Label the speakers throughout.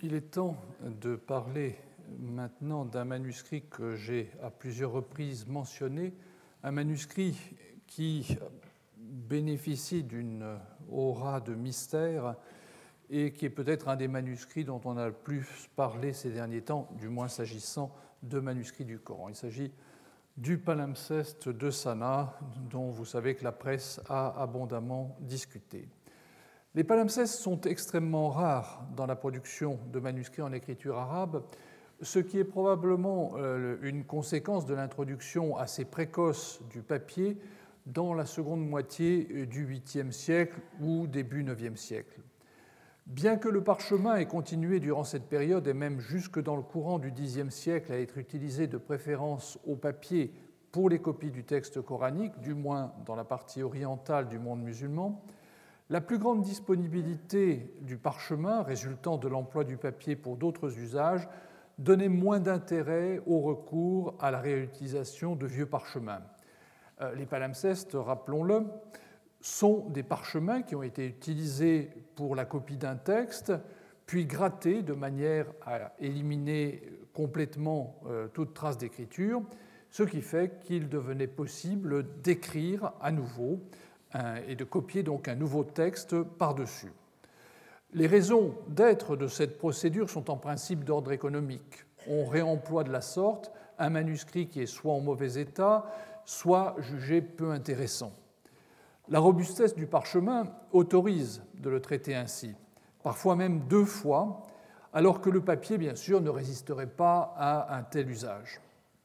Speaker 1: Il est temps de parler maintenant d'un manuscrit que j'ai à plusieurs reprises mentionné, un manuscrit qui bénéficie d'une aura de mystère et qui est peut-être un des manuscrits dont on a le plus parlé ces derniers temps, du moins s'agissant de manuscrits du Coran. Il s'agit du palimpseste de Sanaa, dont vous savez que la presse a abondamment discuté. Les palimpsestes sont extrêmement rares dans la production de manuscrits en écriture arabe, ce qui est probablement une conséquence de l'introduction assez précoce du papier dans la seconde moitié du 8e siècle ou début 9e siècle. Bien que le parchemin ait continué durant cette période et même jusque dans le courant du Xe siècle à être utilisé de préférence au papier pour les copies du texte coranique, du moins dans la partie orientale du monde musulman, la plus grande disponibilité du parchemin résultant de l'emploi du papier pour d'autres usages donnait moins d'intérêt au recours à la réutilisation de vieux parchemins. Les palimpsestes, rappelons-le, sont des parchemins qui ont été utilisés pour la copie d'un texte, puis grattés de manière à éliminer complètement toute trace d'écriture, ce qui fait qu'il devenait possible d'écrire à nouveau et de copier donc un nouveau texte par-dessus. Les raisons d'être de cette procédure sont en principe d'ordre économique. On réemploie de la sorte un manuscrit qui est soit en mauvais état, soit jugé peu intéressant. La robustesse du parchemin autorise de le traiter ainsi, parfois même 2 fois, alors que le papier, bien sûr, ne résisterait pas à un tel usage.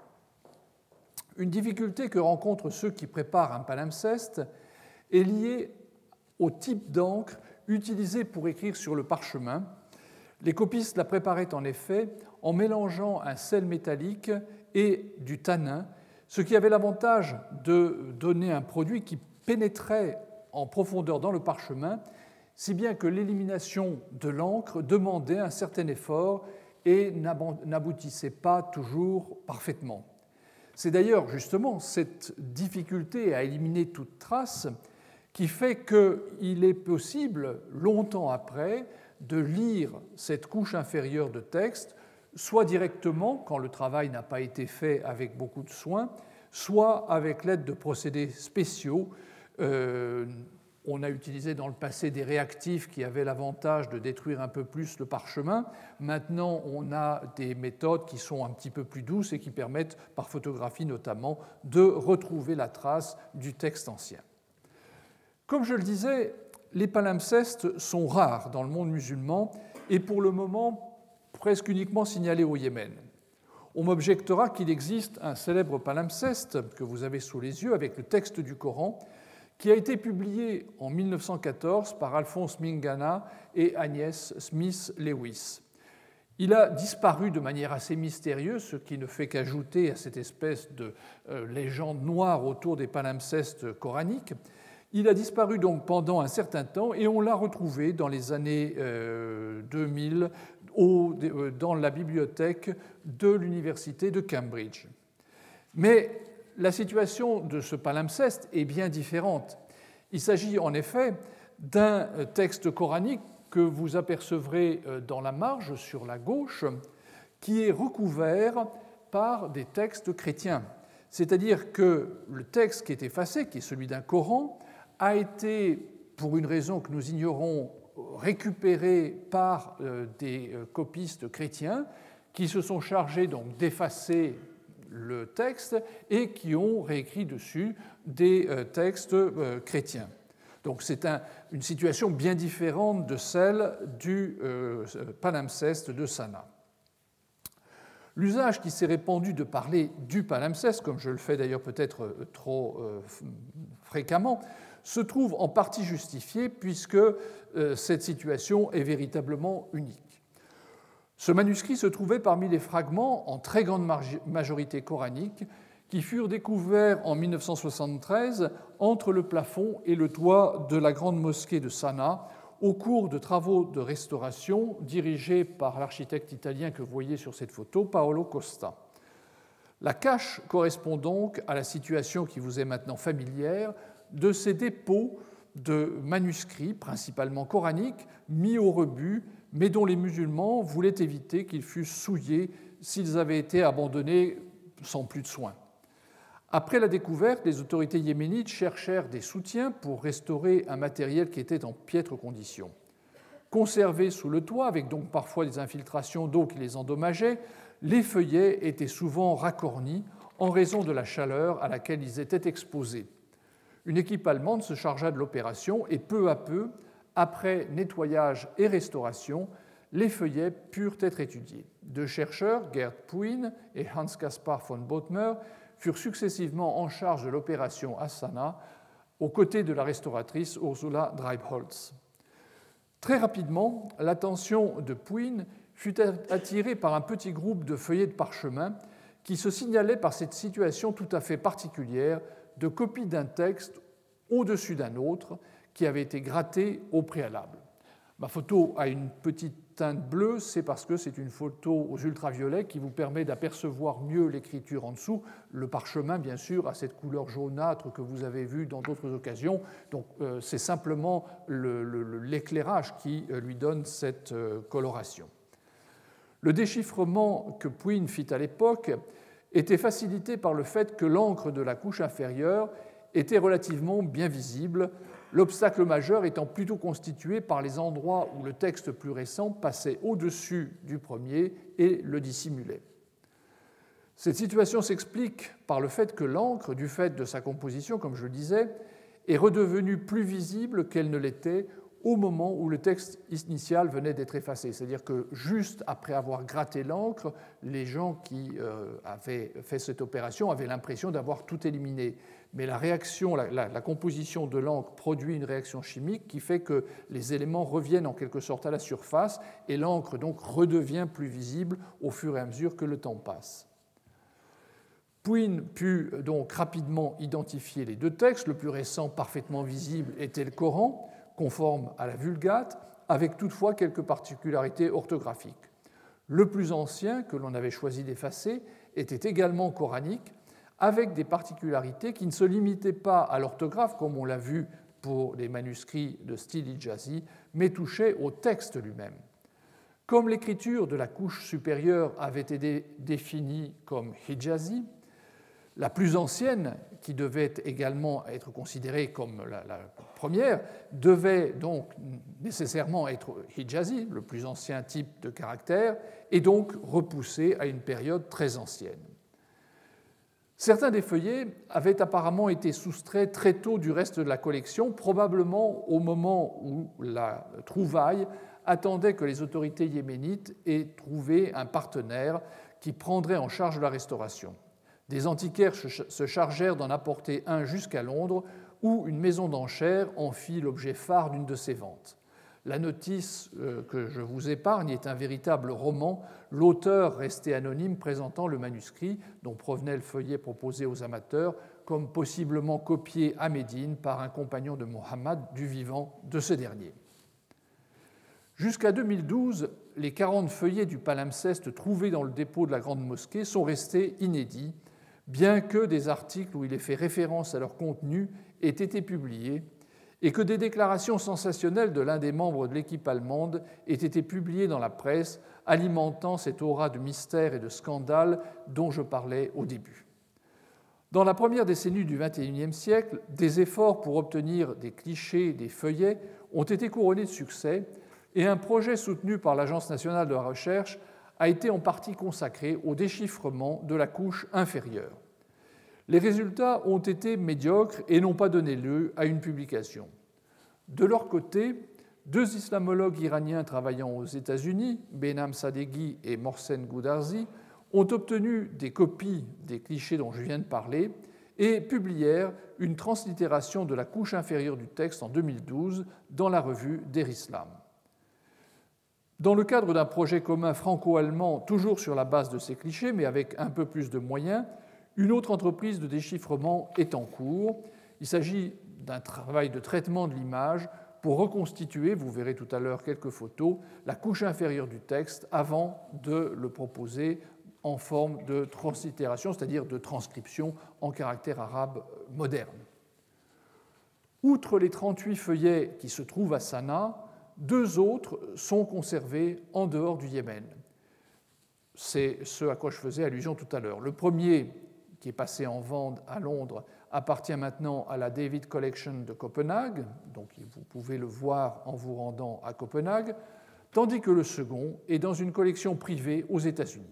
Speaker 1: Une difficulté que rencontrent ceux qui préparent un palimpseste est liée au type d'encre utilisée pour écrire sur le parchemin. Les copistes la préparaient en effet en mélangeant un sel métallique et du tanin, ce qui avait l'avantage de donner un produit qui pénétrait en profondeur dans le parchemin, si bien que l'élimination de l'encre demandait un certain effort et n'aboutissait pas toujours parfaitement. C'est d'ailleurs justement cette difficulté à éliminer toute trace qui fait qu'il est possible, longtemps après, de lire cette couche inférieure de texte, soit directement, quand le travail n'a pas été fait avec beaucoup de soin, soit avec l'aide de procédés spéciaux. On a utilisé dans le passé des réactifs qui avaient l'avantage de détruire un peu plus le parchemin. Maintenant, on a des méthodes qui sont un petit peu plus douces et qui permettent, par photographie notamment, de retrouver la trace du texte ancien. Comme je le disais, les palimpsestes sont rares dans le monde musulman et pour le moment presque uniquement signalés au Yémen. On m'objectera qu'il existe un célèbre palimpseste que vous avez sous les yeux avec le texte du Coran qui a été publié en 1914 par Alphonse Mingana et Agnès Smith Lewis. Il a disparu de manière assez mystérieuse, ce qui ne fait qu'ajouter à cette espèce de légende noire autour des palimpsestes coraniques. Il a disparu donc pendant un certain temps et on l'a retrouvé dans les années 2000 dans la bibliothèque de l'université de Cambridge. Mais la situation de ce palimpseste est bien différente. Il s'agit en effet d'un texte coranique que vous apercevrez dans la marge sur la gauche, qui est recouvert par des textes chrétiens. C'est-à-dire que le texte qui est effacé, qui est celui d'un Coran, a été, pour une raison que nous ignorons, récupéré par des copistes chrétiens qui se sont chargés donc d'effacer le texte et qui ont réécrit dessus des textes chrétiens. Donc c'est une situation bien différente de celle du palimpseste de Sanaa. L'usage qui s'est répandu de parler du palimpseste, comme je le fais d'ailleurs peut-être trop fréquemment, se trouve en partie justifié puisque cette situation est véritablement unique. Ce manuscrit se trouvait parmi les fragments, en très grande majorité coraniques, qui furent découverts en 1973 entre le plafond et le toit de la grande mosquée de Sanaa au cours de travaux de restauration dirigés par l'architecte italien que vous voyez sur cette photo, Paolo Costa. La cache correspond donc à la situation qui vous est maintenant familière de ces dépôts de manuscrits, principalement coraniques, mis au rebut mais dont les musulmans voulaient éviter qu'ils fussent souillés s'ils avaient été abandonnés sans plus de soin. Après la découverte, les autorités yéménites cherchèrent des soutiens pour restaurer un matériel qui était en piètre condition. Conservés sous le toit, avec donc parfois des infiltrations d'eau qui les endommageaient, les feuillets étaient souvent racornis en raison de la chaleur à laquelle ils étaient exposés. Une équipe allemande se chargea de l'opération et peu à peu, après nettoyage et restauration, les feuillets purent être étudiés. Deux chercheurs, Gerd Puin et Hans-Caspar von Bothmer, furent successivement en charge de l'opération à Sanaa, aux côtés de la restauratrice Ursula Dreibholz. Très rapidement, l'attention de Puin fut attirée par un petit groupe de feuillets de parchemin qui se signalait par cette situation tout à fait particulière de copie d'un texte au-dessus d'un autre qui avait été gratté au préalable. Ma photo a une petite teinte bleue, c'est parce que c'est une photo aux ultraviolets qui vous permet d'apercevoir mieux l'écriture en dessous. Le parchemin, bien sûr, a cette couleur jaunâtre que vous avez vue dans d'autres occasions. Donc, c'est simplement l'éclairage qui lui donne cette coloration. Le déchiffrement que Puin fit à l'époque était facilité par le fait que l'encre de la couche inférieure était relativement bien visible, l'obstacle majeur étant plutôt constitué par les endroits où le texte plus récent passait au-dessus du premier et le dissimulait. Cette situation s'explique par le fait que l'encre, du fait de sa composition, comme je le disais, est redevenue plus visible qu'elle ne l'était au moment où le texte initial venait d'être effacé. C'est-à-dire que juste après avoir gratté l'encre, les gens qui avaient fait cette opération avaient l'impression d'avoir tout éliminé. Mais la réaction, la composition de l'encre produit une réaction chimique qui fait que les éléments reviennent en quelque sorte à la surface et l'encre donc redevient plus visible au fur et à mesure que le temps passe. Puin put donc rapidement identifier les deux textes. Le plus récent, parfaitement visible, était le Coran, conforme à la Vulgate, avec toutefois quelques particularités orthographiques. Le plus ancien, que l'on avait choisi d'effacer, était également coranique, avec des particularités qui ne se limitaient pas à l'orthographe, comme on l'a vu pour les manuscrits de style hijazi, mais touchaient au texte lui-même. Comme l'écriture de la couche supérieure avait été définie comme hijazi, la plus ancienne, qui devait également être considérée comme la première, devait donc nécessairement être hijazi, le plus ancien type de caractère, et donc repoussée à une période très ancienne. Certains des feuillets avaient apparemment été soustraits très tôt du reste de la collection, probablement au moment où la trouvaille attendait que les autorités yéménites aient trouvé un partenaire qui prendrait en charge la restauration. Des antiquaires se chargèrent d'en apporter un jusqu'à Londres, où une maison d'enchères en fit l'objet phare d'une de ses ventes. La notice que je vous épargne est un véritable roman, l'auteur resté anonyme présentant le manuscrit dont provenait le feuillet proposé aux amateurs comme possiblement copié à Médine par un compagnon de Mohammed du vivant de ce dernier. Jusqu'à 2012, les 40 feuillets du palimpseste trouvés dans le dépôt de la Grande Mosquée sont restés inédits, bien que des articles où il est fait référence à leur contenu aient été publiés et que des déclarations sensationnelles de l'un des membres de l'équipe allemande aient été publiées dans la presse, alimentant cette aura de mystère et de scandale dont je parlais au début. Dans la première décennie du XXIe siècle, des efforts pour obtenir des clichés des feuillets ont été couronnés de succès et un projet soutenu par l'Agence nationale de la recherche a été en partie consacré au déchiffrement de la couche inférieure. Les résultats ont été médiocres et n'ont pas donné lieu à une publication. De leur côté, deux islamologues iraniens travaillant aux États-Unis, Behnam Sadeghi et Mohsen Goudarzi, ont obtenu des copies des clichés dont je viens de parler et publièrent une translittération de la couche inférieure du texte en 2012 dans la revue Der Islam. Dans le cadre d'un projet commun franco-allemand, toujours sur la base de ces clichés, mais avec un peu plus de moyens, une autre entreprise de déchiffrement est en cours. Il s'agit d'un travail de traitement de l'image pour reconstituer, vous verrez tout à l'heure quelques photos, la couche inférieure du texte avant de le proposer en forme de translittération, c'est-à-dire de transcription en caractère arabe moderne. Outre les 38 feuillets qui se trouvent à Sanaa, 2 autres sont conservés en dehors du Yémen. C'est ce à quoi je faisais allusion tout à l'heure. Le premier, qui est passé en vente à Londres, appartient maintenant à la David Collection de Copenhague, donc vous pouvez le voir en vous rendant à Copenhague, tandis que le second est dans une collection privée aux États-Unis.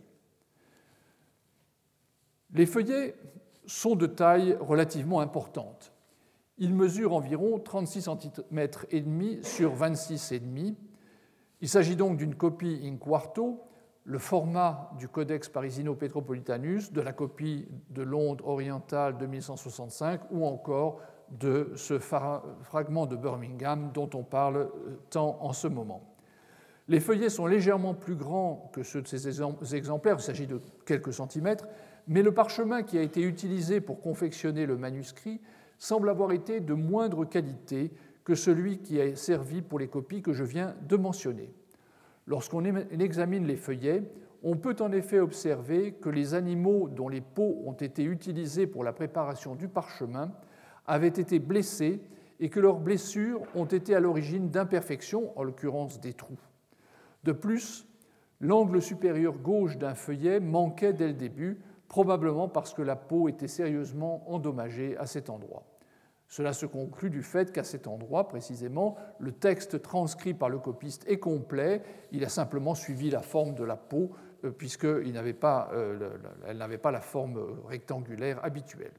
Speaker 1: Les feuillets sont de taille relativement importante. Ils mesurent environ 36 cm et demi sur 26,5. Il s'agit donc d'une copie in quarto, le format du Codex Parisino-Petropolitanus, de la copie de Londres orientale de 1165 ou encore de ce fragment de Birmingham dont on parle tant en ce moment. Les feuillets sont légèrement plus grands que ceux de ces exemplaires, il s'agit de quelques centimètres, mais le parchemin qui a été utilisé pour confectionner le manuscrit semble avoir été de moindre qualité que celui qui a servi pour les copies que je viens de mentionner. Lorsqu'on examine les feuillets, on peut en effet observer que les animaux dont les peaux ont été utilisées pour la préparation du parchemin avaient été blessés et que leurs blessures ont été à l'origine d'imperfections, en l'occurrence des trous. De plus, l'angle supérieur gauche d'un feuillet manquait dès le début, probablement parce que la peau était sérieusement endommagée à cet endroit. Cela se conclut du fait qu'à cet endroit, précisément, le texte transcrit par le copiste est complet, il a simplement suivi la forme de la peau, puisqu'elle n'avait pas la forme rectangulaire habituelle.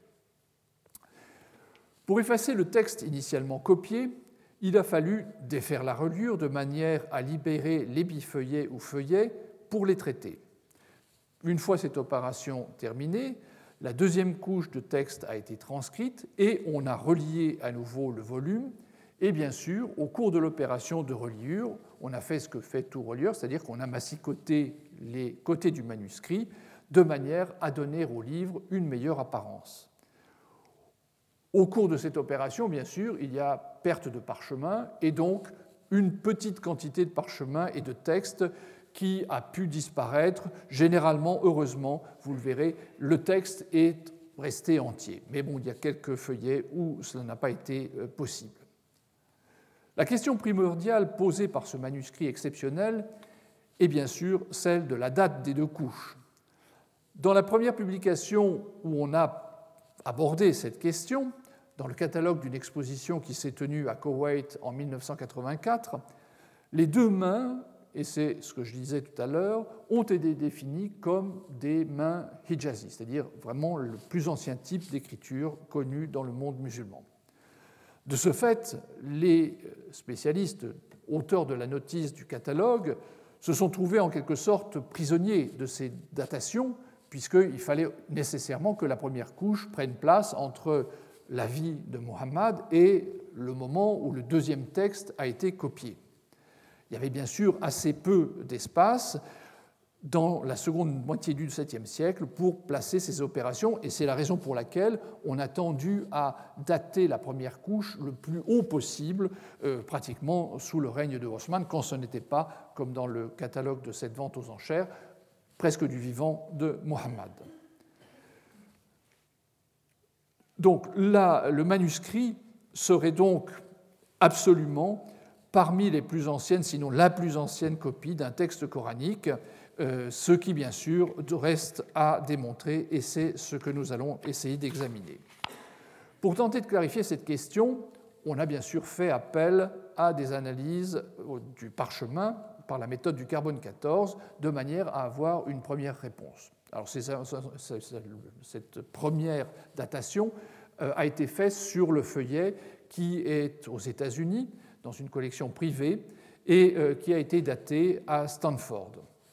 Speaker 1: Pour effacer le texte initialement copié, il a fallu défaire la reliure de manière à libérer les bifeuillets ou feuillets pour les traiter. Une fois cette opération terminée, la deuxième couche de texte a été transcrite et on a relié à nouveau le volume. Et bien sûr, au cours de l'opération de reliure, on a fait ce que fait tout relieur, c'est-à-dire qu'on a massicoté les côtés du manuscrit de manière à donner au livre une meilleure apparence. Au cours de cette opération, bien sûr, il y a perte de parchemin et donc une petite quantité de parchemin et de texte qui a pu disparaître. Généralement, heureusement, vous le verrez, le texte est resté entier. Mais bon, il y a quelques feuillets où cela n'a pas été possible. La question primordiale posée par ce manuscrit exceptionnel est bien sûr celle de la date des 2 couches. Dans la première publication où on a abordé cette question, dans le catalogue d'une exposition qui s'est tenue à Koweït en 1984, les 2 mains, et c'est ce que je disais tout à l'heure, ont été définies comme des mains hijazi, c'est-à-dire vraiment le plus ancien type d'écriture connu dans le monde musulman. De ce fait, les spécialistes, auteurs de la notice du catalogue, se sont trouvés en quelque sorte prisonniers de ces datations, puisqu'il fallait nécessairement que la première couche prenne place entre la vie de Muhammad et le moment où le deuxième texte a été copié. Il y avait bien sûr assez peu d'espace dans la seconde moitié du XVIIe siècle pour placer ces opérations, et c'est la raison pour laquelle on a tendu à dater la première couche le plus haut possible, pratiquement sous le règne de Osman, quand ce n'était pas, comme dans le catalogue de cette vente aux enchères, presque du vivant de Muhammad. Donc là, le manuscrit serait donc absolument parmi les plus anciennes, sinon la plus ancienne copie d'un texte coranique, ce qui, bien sûr, reste à démontrer, et c'est ce que nous allons essayer d'examiner. Pour tenter de clarifier cette question, on a bien sûr fait appel à des analyses du parchemin par la méthode du carbone 14, de manière à avoir une première réponse. Alors, cette première datation a été faite sur le feuillet qui est aux États-Unis, dans une collection privée, et qui a été daté à Stanford.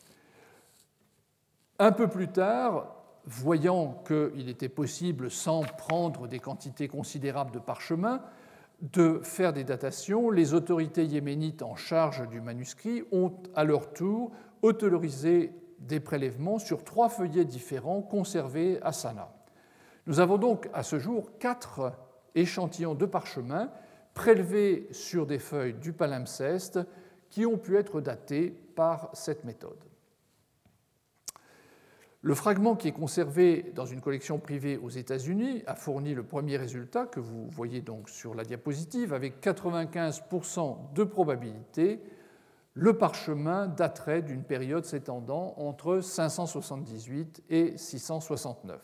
Speaker 1: Un peu plus tard, voyant qu'il était possible, sans prendre des quantités considérables de parchemin, de faire des datations, les autorités yéménites en charge du manuscrit ont à leur tour autorisé des prélèvements sur 3 feuillets différents conservés à Sanaa. Nous avons donc à ce jour 4 échantillons de parchemin prélevés sur des feuilles du palimpseste qui ont pu être datés par cette méthode. Le fragment qui est conservé dans une collection privée aux États-Unis a fourni le premier résultat que vous voyez donc sur la diapositive avec 95% de probabilité. Le parchemin daterait d'une période s'étendant entre 578 et 669.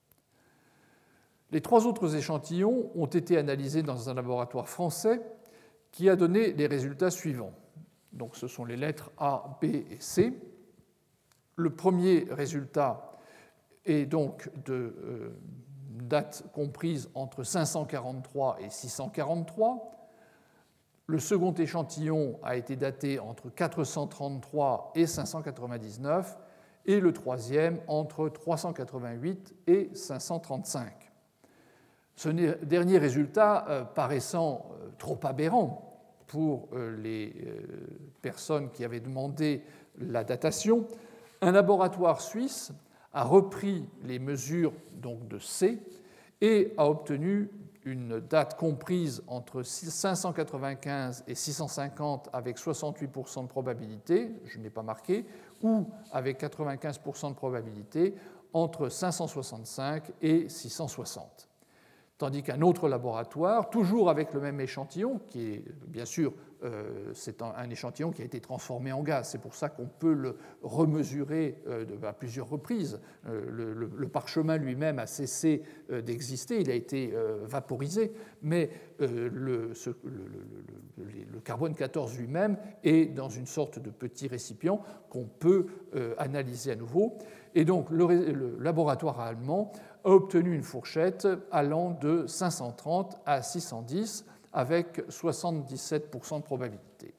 Speaker 1: Les 3 autres échantillons ont été analysés dans un laboratoire français qui a donné les résultats suivants. Donc, ce sont les lettres A, B et C. Le premier résultat est donc de date comprise entre 543 et 643. Le second échantillon a été daté entre 433 et 599 et le troisième entre 388 et 535. Ce dernier résultat paraissant trop aberrant pour les personnes qui avaient demandé la datation, un laboratoire suisse a repris les mesures donc, de C et a obtenu une date comprise entre 595 et 650 avec 68% de probabilité, je n'ai pas marqué, ou avec 95% de probabilité entre 565 et 660. Tandis qu'un autre laboratoire, toujours avec le même échantillon, qui est bien sûr c'est un échantillon qui a été transformé en gaz, c'est pour ça qu'on peut le remesurer à plusieurs reprises. Le parchemin lui-même a cessé d'exister, il a été vaporisé, mais le carbone 14 lui-même est dans une sorte de petit récipient qu'on peut analyser à nouveau. Et donc le laboratoire allemand a obtenu une fourchette allant de 530 à 610 avec 77% de probabilité.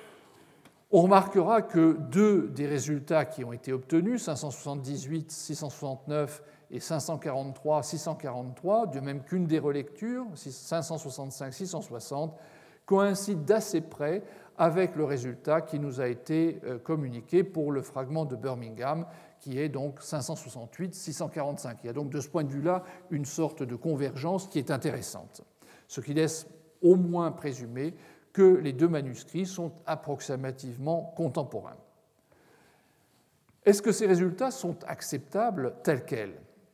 Speaker 1: On remarquera que 2 des résultats qui ont été obtenus, 578, 669 et 543, 643, de même qu'une des relectures, 565, 660, coïncident d'assez près avec le résultat qui nous a été communiqué pour le fragment de Birmingham, qui est donc 568, 645. Il y a donc de ce point de vue-là une sorte de convergence qui est intéressante, ce qui laisse au moins présumer que les 2 manuscrits sont approximativement contemporains. Est-ce que ces résultats sont acceptables tels quels ?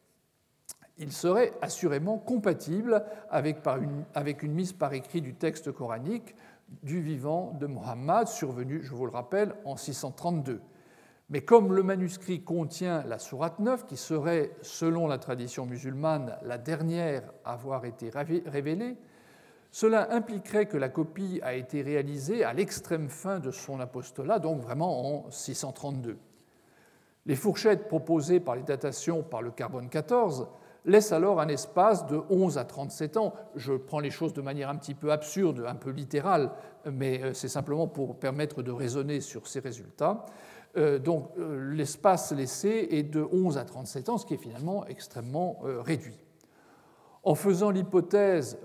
Speaker 1: Ils seraient assurément compatibles avec une mise par écrit du texte coranique du vivant de Mohammed, survenu, je vous le rappelle, en 632. Mais comme le manuscrit contient la sourate 9, qui serait, selon la tradition musulmane, la dernière à avoir été révélée, cela impliquerait que la copie a été réalisée à l'extrême fin de son apostolat, donc vraiment en 632. Les fourchettes proposées par les datations par le carbone 14 laissent alors un espace de 11 à 37 ans. Je prends les choses de manière un petit peu absurde, un peu littérale, mais c'est simplement pour permettre de raisonner sur ces résultats. Donc l'espace laissé est de 11 à 37 ans, ce qui est finalement extrêmement réduit. En faisant l'hypothèse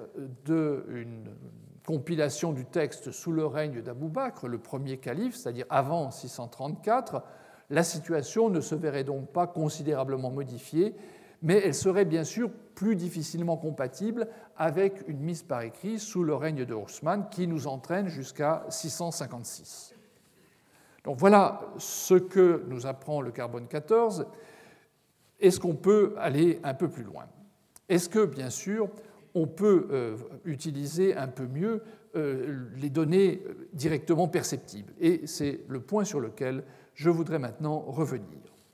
Speaker 1: d'une compilation du texte sous le règne d'Abou Bakr, le premier calife, c'est-à-dire avant 634, la situation ne se verrait donc pas considérablement modifiée, mais elle serait bien sûr plus difficilement compatible avec une mise par écrit sous le règne de Othman qui nous entraîne jusqu'à 656. Donc voilà ce que nous apprend le carbone 14. Est-ce qu'on peut aller un peu plus loin ? Est-ce que, bien sûr, on peut utiliser un peu mieux les données directement perceptibles ? Et c'est le point sur lequel je voudrais maintenant revenir.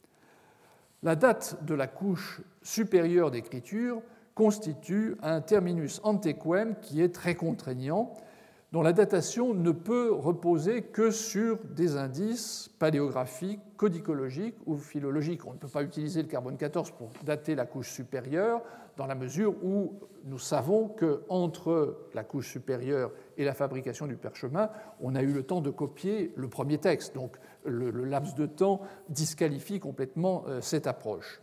Speaker 1: La date de la couche supérieure d'écriture constitue un terminus antequem qui est très contraignant, dont la datation ne peut reposer que sur des indices paléographiques, codicologiques ou philologiques. On ne peut pas utiliser le carbone 14 pour dater la couche supérieure, dans la mesure où nous savons qu'entre la couche supérieure et la fabrication du parchemin, on a eu le temps de copier le premier texte. Donc le laps de temps disqualifie complètement cette approche.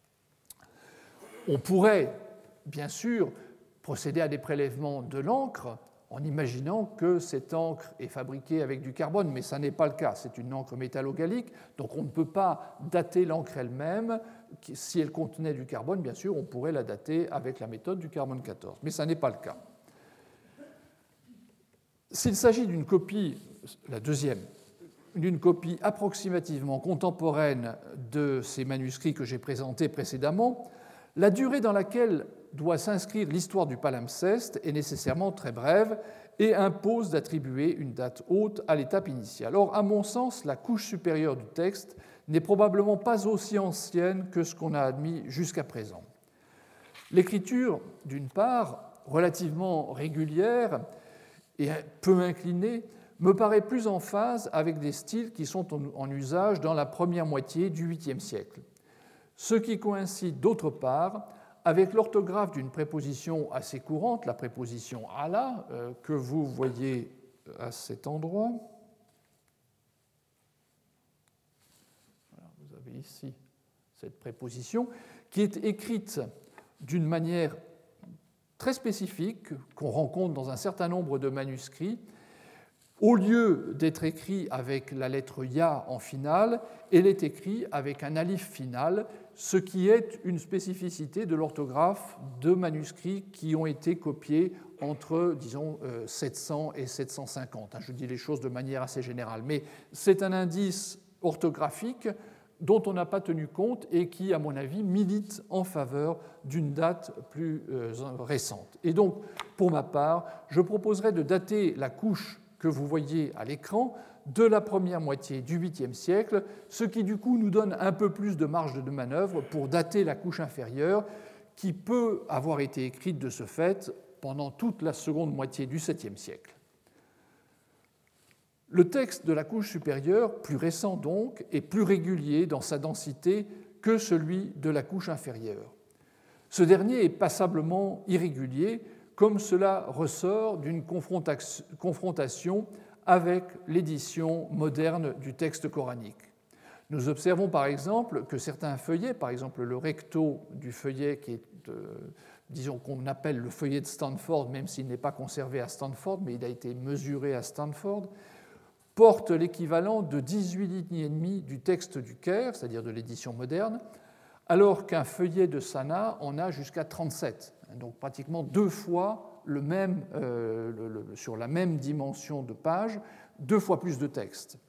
Speaker 1: On pourrait, bien sûr, procéder à des prélèvements de l'encre en imaginant que cette encre est fabriquée avec du carbone, mais ça n'est pas le cas. C'est une encre métallogallique, donc on ne peut pas dater l'encre elle-même. Si elle contenait du carbone, bien sûr, on pourrait la dater avec la méthode du carbone 14, mais ça n'est pas le cas. S'il s'agit d'une copie, la deuxième, d'une copie approximativement contemporaine de ces manuscrits que j'ai présentés précédemment, la durée dans laquelle doit s'inscrire l'histoire du palimpseste est nécessairement très brève et impose d'attribuer une date haute à l'étape initiale. Or, à mon sens, la couche supérieure du texte n'est probablement pas aussi ancienne que ce qu'on a admis jusqu'à présent. L'écriture, d'une part, relativement régulière et peu inclinée, me paraît plus en phase avec des styles qui sont en usage dans la première moitié du VIIIe siècle, ce qui coïncide d'autre part avec l'orthographe d'une préposition assez courante, la préposition ala, que vous voyez à cet endroit. Voilà, vous avez ici cette préposition, qui est écrite d'une manière très spécifique, qu'on rencontre dans un certain nombre de manuscrits. Au lieu d'être écrit avec la lettre ya en finale, elle est écrite avec un alif final, ce qui est une spécificité de l'orthographe de manuscrits qui ont été copiés entre, disons, 700 et 750. Je dis les choses de manière assez générale, mais c'est un indice orthographique dont on n'a pas tenu compte et qui, à mon avis, milite en faveur d'une date plus récente. Et donc, pour ma part, je proposerai de dater la couche que vous voyez à l'écran de la première moitié du VIIIe siècle, ce qui du coup nous donne un peu plus de marge de manœuvre pour dater la couche inférieure qui peut avoir été écrite de ce fait pendant toute la seconde moitié du VIIe siècle. Le texte de la couche supérieure, plus récent donc, est plus régulier dans sa densité que celui de la couche inférieure. Ce dernier est passablement irrégulier, comme cela ressort d'une confrontation avec l'édition moderne du texte coranique. Nous observons par exemple que certains feuillets, par exemple le recto du feuillet qui est, disons qu'on appelle le feuillet de Stanford, même s'il n'est pas conservé à Stanford, mais il a été mesuré à Stanford, porte l'équivalent de 18 lignes et demie du texte du Caire, c'est-à-dire de l'édition moderne, alors qu'un feuillet de Sanaa en a jusqu'à 37. Donc pratiquement 2 fois le même, sur la même dimension de page, 2 fois plus de texte.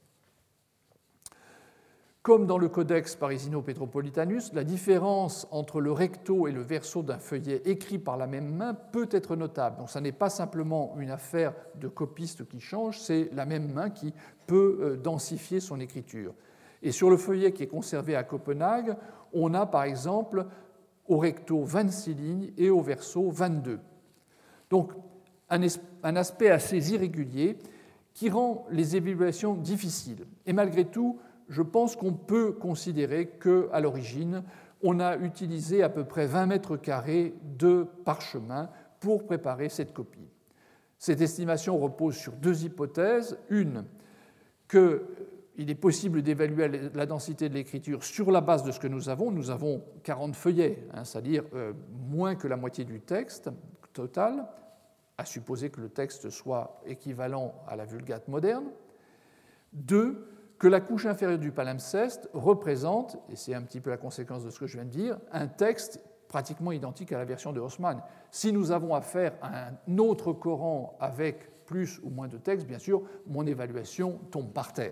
Speaker 1: Comme dans le Codex Parisino-Petropolitanus, la différence entre le recto et le verso d'un feuillet écrit par la même main peut être notable. Donc, ce n'est pas simplement une affaire de copiste qui change, c'est la même main qui peut densifier son écriture. Et sur le feuillet qui est conservé à Copenhague, on a par exemple au recto 26 lignes et au verso 22. Donc, un aspect assez irrégulier qui rend les évaluations difficiles. Et malgré tout, je pense qu'on peut considérer qu'à l'origine, on a utilisé à peu près 20 mètres carrés de parchemin pour préparer cette copie. Cette estimation repose sur 2 hypothèses. Une, qu'il est possible d'évaluer la densité de l'écriture sur la base de ce que nous avons. Nous avons 40 feuillets, c'est-à-dire moins que la moitié du texte total, à supposer que le texte soit équivalent à la Vulgate moderne. 2, que la couche inférieure du palimpseste représente, et c'est un petit peu la conséquence de ce que je viens de dire, un texte pratiquement identique à la version de Haussmann. Si nous avons affaire à un autre Coran avec plus ou moins de texte, bien sûr, mon évaluation tombe par terre.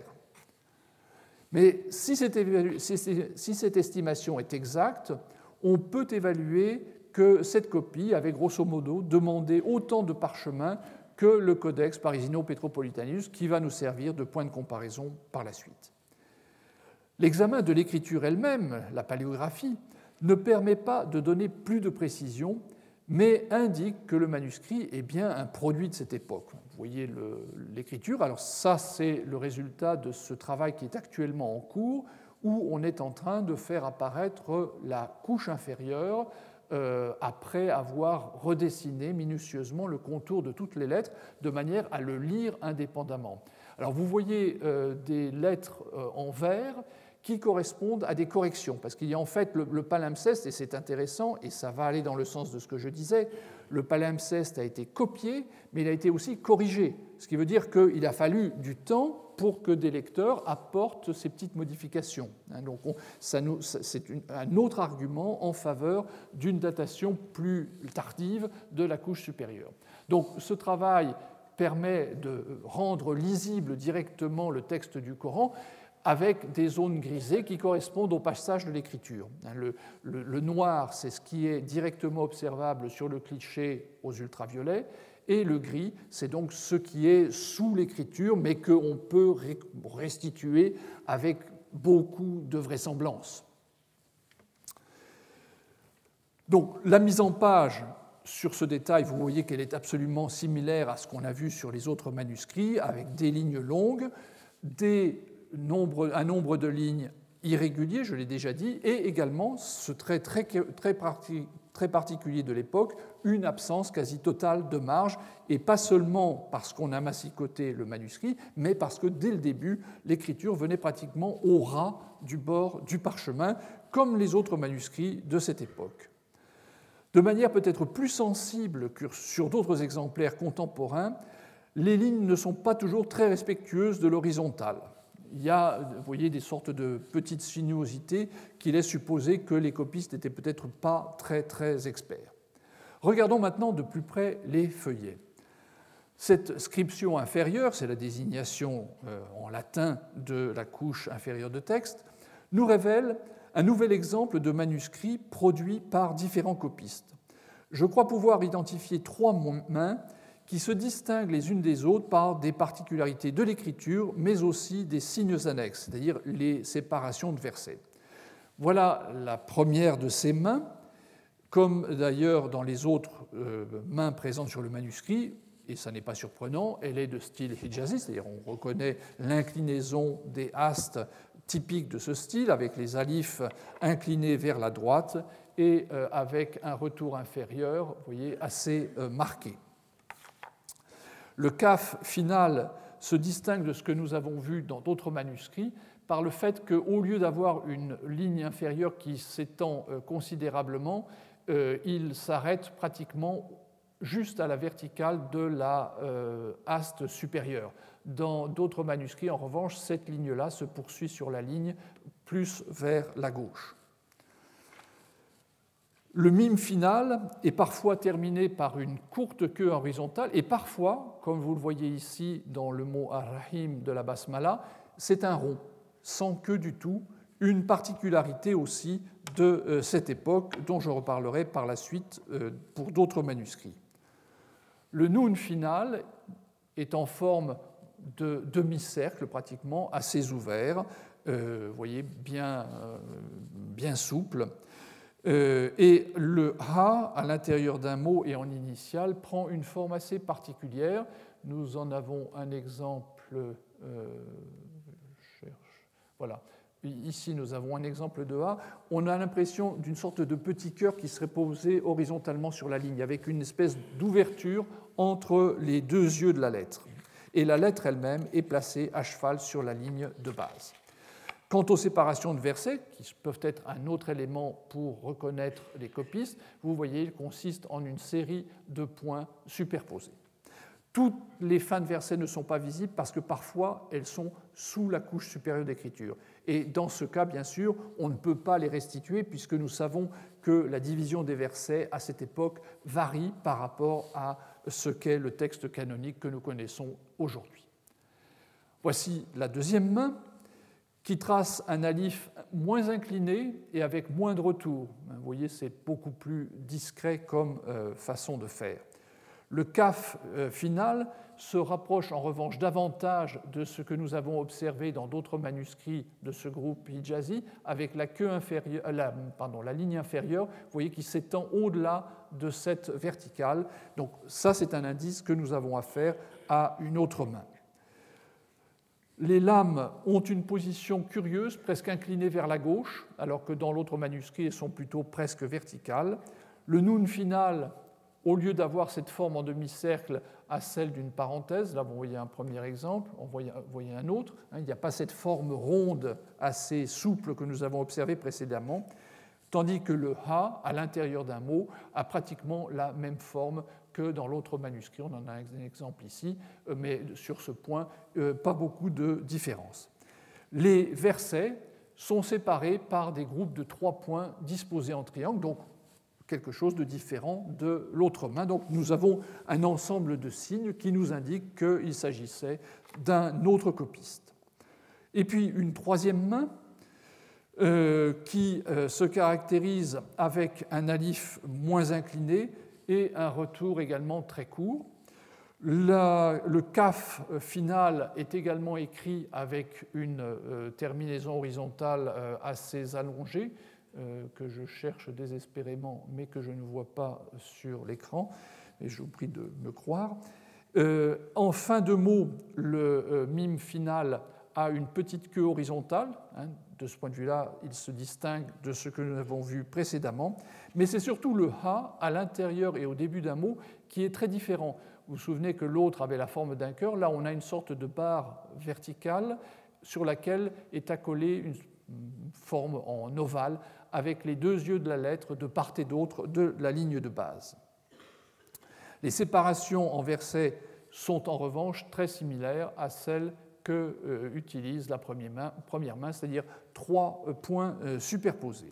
Speaker 1: Mais si cette estimation est exacte, on peut évaluer que cette copie avait grosso modo demandé autant de parchemin que le Codex Parisino-Petropolitanus, qui va nous servir de point de comparaison par la suite. L'examen de l'écriture elle-même, la paléographie, ne permet pas de donner plus de précision, mais indique que le manuscrit est bien un produit de cette époque. Vous voyez l'écriture, alors ça c'est le résultat de ce travail qui est actuellement en cours, où on est en train de faire apparaître la couche inférieure après avoir redessiné minutieusement le contour de toutes les lettres de manière à le lire indépendamment. Alors vous voyez des lettres en vert qui correspondent à des corrections, parce qu'il y a en fait le palimpseste, et c'est intéressant, et ça va aller dans le sens de ce que je disais, le palimpseste a été copié, mais il a été aussi corrigé, ce qui veut dire qu'il a fallu du temps pour que des lecteurs apportent ces petites modifications. Donc c'est un autre argument en faveur d'une datation plus tardive de la couche supérieure. Donc ce travail permet de rendre lisible directement le texte du Coran avec des zones grisées qui correspondent au passage de l'écriture. Le noir, c'est ce qui est directement observable sur le cliché aux ultraviolets, et le gris, c'est donc ce qui est sous l'écriture, mais qu'on peut restituer avec beaucoup de vraisemblance. Donc, la mise en page sur ce détail, vous voyez qu'elle est absolument similaire à ce qu'on a vu sur les autres manuscrits, avec des lignes longues, un nombre de lignes irrégulier, je l'ai déjà dit, et également, ce trait très particulier de l'époque, une absence quasi totale de marge, et pas seulement parce qu'on a massicoté le manuscrit, mais parce que dès le début, l'écriture venait pratiquement au ras du bord du parchemin, comme les autres manuscrits de cette époque. De manière peut-être plus sensible que sur d'autres exemplaires contemporains, les lignes ne sont pas toujours très respectueuses de l'horizontale. Il y a, vous voyez, des sortes de petites sinuosités qui laissent supposer que les copistes n'étaient peut-être pas très experts. Regardons maintenant de plus près les feuillets. Cette scription inférieure, c'est la désignation en latin de la couche inférieure de texte, nous révèle un nouvel exemple de manuscrit produit par différents copistes. Je crois pouvoir identifier 3 mains qui se distinguent les unes des autres par des particularités de l'écriture, mais aussi des signes annexes, c'est-à-dire les séparations de versets. Voilà la première de ces mains, comme d'ailleurs dans les autres mains présentes sur le manuscrit, et ça n'est pas surprenant, elle est de style hijazi, c'est-à-dire on reconnaît l'inclinaison des astes typiques de ce style, avec les alifs inclinés vers la droite et avec un retour inférieur, vous voyez, assez marqué. Le kaf final se distingue de ce que nous avons vu dans d'autres manuscrits par le fait qu'au lieu d'avoir une ligne inférieure qui s'étend considérablement, il s'arrête pratiquement juste à la verticale de la haste supérieure. Dans d'autres manuscrits, en revanche, cette ligne-là se poursuit sur la ligne plus vers la gauche. Le mime final est parfois terminé par une courte queue horizontale et parfois, comme vous le voyez ici dans le mot ar-Rahim de la basmala, c'est un rond, sans queue du tout, une particularité aussi de cette époque dont je reparlerai par la suite pour d'autres manuscrits. Le noun final est en forme de demi-cercle pratiquement, assez ouvert, vous voyez, bien souple. Et le ha, à l'intérieur d'un mot et en initiale, prend une forme assez particulière. Nous en avons un exemple. Voilà. Ici, nous avons un exemple de ha. On a l'impression d'une sorte de petit cœur qui serait posé horizontalement sur la ligne, avec une espèce d'ouverture entre les deux yeux de la lettre. Et la lettre elle-même est placée à cheval sur la ligne de base. Quant aux séparations de versets, qui peuvent être un autre élément pour reconnaître les copistes, vous voyez, il consiste en une série de points superposés. Toutes les fins de versets ne sont pas visibles parce que parfois elles sont sous la couche supérieure d'écriture. Et dans ce cas, bien sûr, on ne peut pas les restituer puisque nous savons que la division des versets à cette époque varie par rapport à ce qu'est le texte canonique que nous connaissons aujourd'hui. Voici la deuxième main qui trace un alif moins incliné et avec moins de retour. Vous voyez, c'est beaucoup plus discret comme façon de faire. Le kaf final se rapproche en revanche davantage de ce que nous avons observé dans d'autres manuscrits de ce groupe hijazi, avec la ligne inférieure, vous voyez, qui s'étend au-delà de cette verticale. Donc ça, c'est un indice que nous avons à faire à une autre main. Les lames ont une position curieuse, presque inclinée vers la gauche, alors que dans l'autre manuscrit, elles sont plutôt presque verticales. Le noun final, au lieu d'avoir cette forme en demi-cercle, a celle d'une parenthèse. Là, vous voyez un premier exemple, vous voyez un autre. Il n'y a pas cette forme ronde assez souple que nous avons observée précédemment, tandis que le ha, à l'intérieur d'un mot, a pratiquement la même forme que dans l'autre manuscrit. On en a un exemple ici, mais sur ce point, pas beaucoup de différence. Les versets sont séparés par des groupes de 3 points disposés en triangle, donc quelque chose de différent de l'autre main. Donc nous avons un ensemble de signes qui nous indiquent qu'il s'agissait d'un autre copiste. Et puis une troisième main qui se caractérise avec un alif moins incliné et un retour également très court. Le kaf final est également écrit avec une terminaison horizontale assez allongée, que je cherche désespérément, mais que je ne vois pas sur l'écran, et je vous prie de me croire. En fin de mot, le mime final a une petite queue horizontale. De ce point de vue-là, il se distingue de ce que nous avons vu précédemment, mais c'est surtout le ha à l'intérieur et au début d'un mot qui est très différent. Vous vous souvenez que l'autre avait la forme d'un cœur. Là, on a une sorte de barre verticale sur laquelle est accolée une forme en ovale avec les deux yeux de la lettre de part et d'autre de la ligne de base. Les séparations en versets sont en revanche très similaires à celles que utilise la première main, c'est-à-dire 3 points superposés.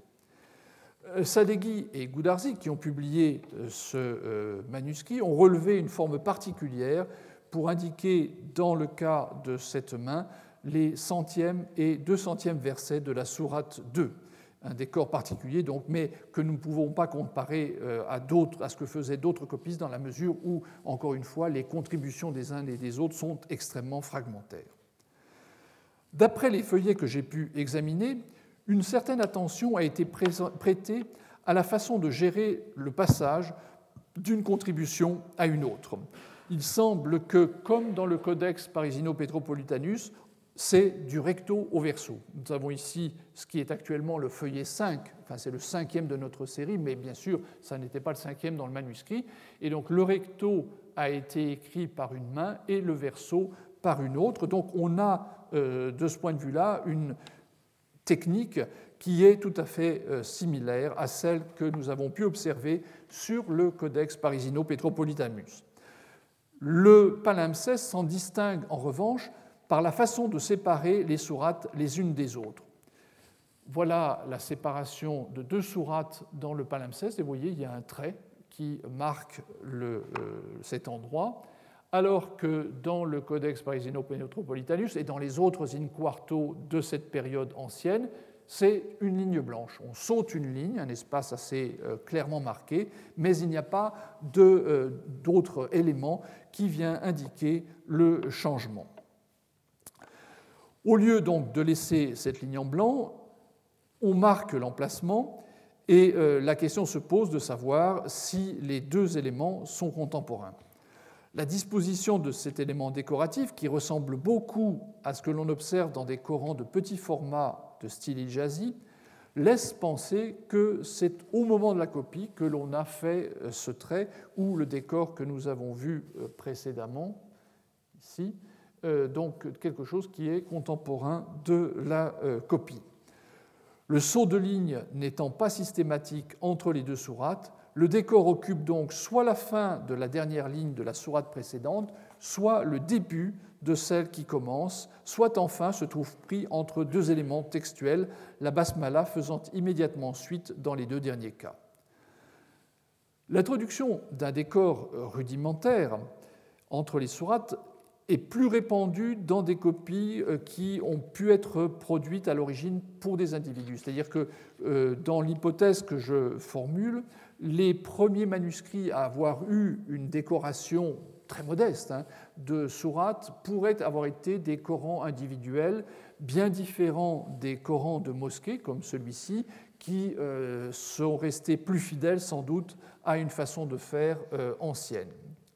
Speaker 1: Sadeghi et Goudarzi, qui ont publié ce manuscrit, ont relevé une forme particulière pour indiquer, dans le cas de cette main, les centièmes et 200e versets de la sourate 2. Un décor particulier, donc, mais que nous ne pouvons pas comparer à ce que faisaient d'autres copistes, dans la mesure où, encore une fois, les contributions des uns et des autres sont extrêmement fragmentaires. D'après les feuillets que j'ai pu examiner, une certaine attention a été prêtée à la façon de gérer le passage d'une contribution à une autre. Il semble que, comme dans le Codex Parisino-Petropolitanus, c'est du recto au verso. Nous avons ici ce qui est actuellement le feuillet 5, enfin c'est le 5e de notre série, mais bien sûr, ça n'était pas le 5e dans le manuscrit. Et donc le recto a été écrit par une main et le verso par une autre. Donc on a, de ce point de vue-là, une technique qui est tout à fait similaire à celle que nous avons pu observer sur le Codex Parisino-Petropolitanus. Le palimpseste s'en distingue en revanche par la façon de séparer les sourates les unes des autres. Voilà la séparation de 2 sourates dans le palimpseste, et vous voyez, il y a un trait qui marque cet endroit, alors que dans le Codex Parisino-Petropolitanus et dans les autres in quarto de cette période ancienne, c'est une ligne blanche. On saute une ligne, un espace assez clairement marqué, mais il n'y a pas d'autres éléments qui viennent indiquer le changement. Au lieu donc de laisser cette ligne en blanc, on marque l'emplacement et la question se pose de savoir si les 2 éléments sont contemporains. La disposition de cet élément décoratif, qui ressemble beaucoup à ce que l'on observe dans des Korans de petit format de style hijazi, laisse penser que c'est au moment de la copie que l'on a fait ce trait ou le décor que nous avons vu précédemment, ici, donc quelque chose qui est contemporain de la copie. Le saut de ligne n'étant pas systématique entre les 2 sourates, le décor occupe donc soit la fin de la dernière ligne de la sourate précédente, soit le début de celle qui commence, soit enfin se trouve pris entre 2 éléments textuels, la basmala faisant immédiatement suite dans les 2 derniers cas. L'introduction d'un décor rudimentaire entre les sourates est plus répandue dans des copies qui ont pu être produites à l'origine pour des individus. C'est-à-dire que dans l'hypothèse que je formule, les premiers manuscrits à avoir eu une décoration très modeste de sourates pourraient avoir été des Korans individuels, bien différents des Korans de mosquée, comme celui-ci, qui sont restés plus fidèles sans doute à une façon de faire ancienne.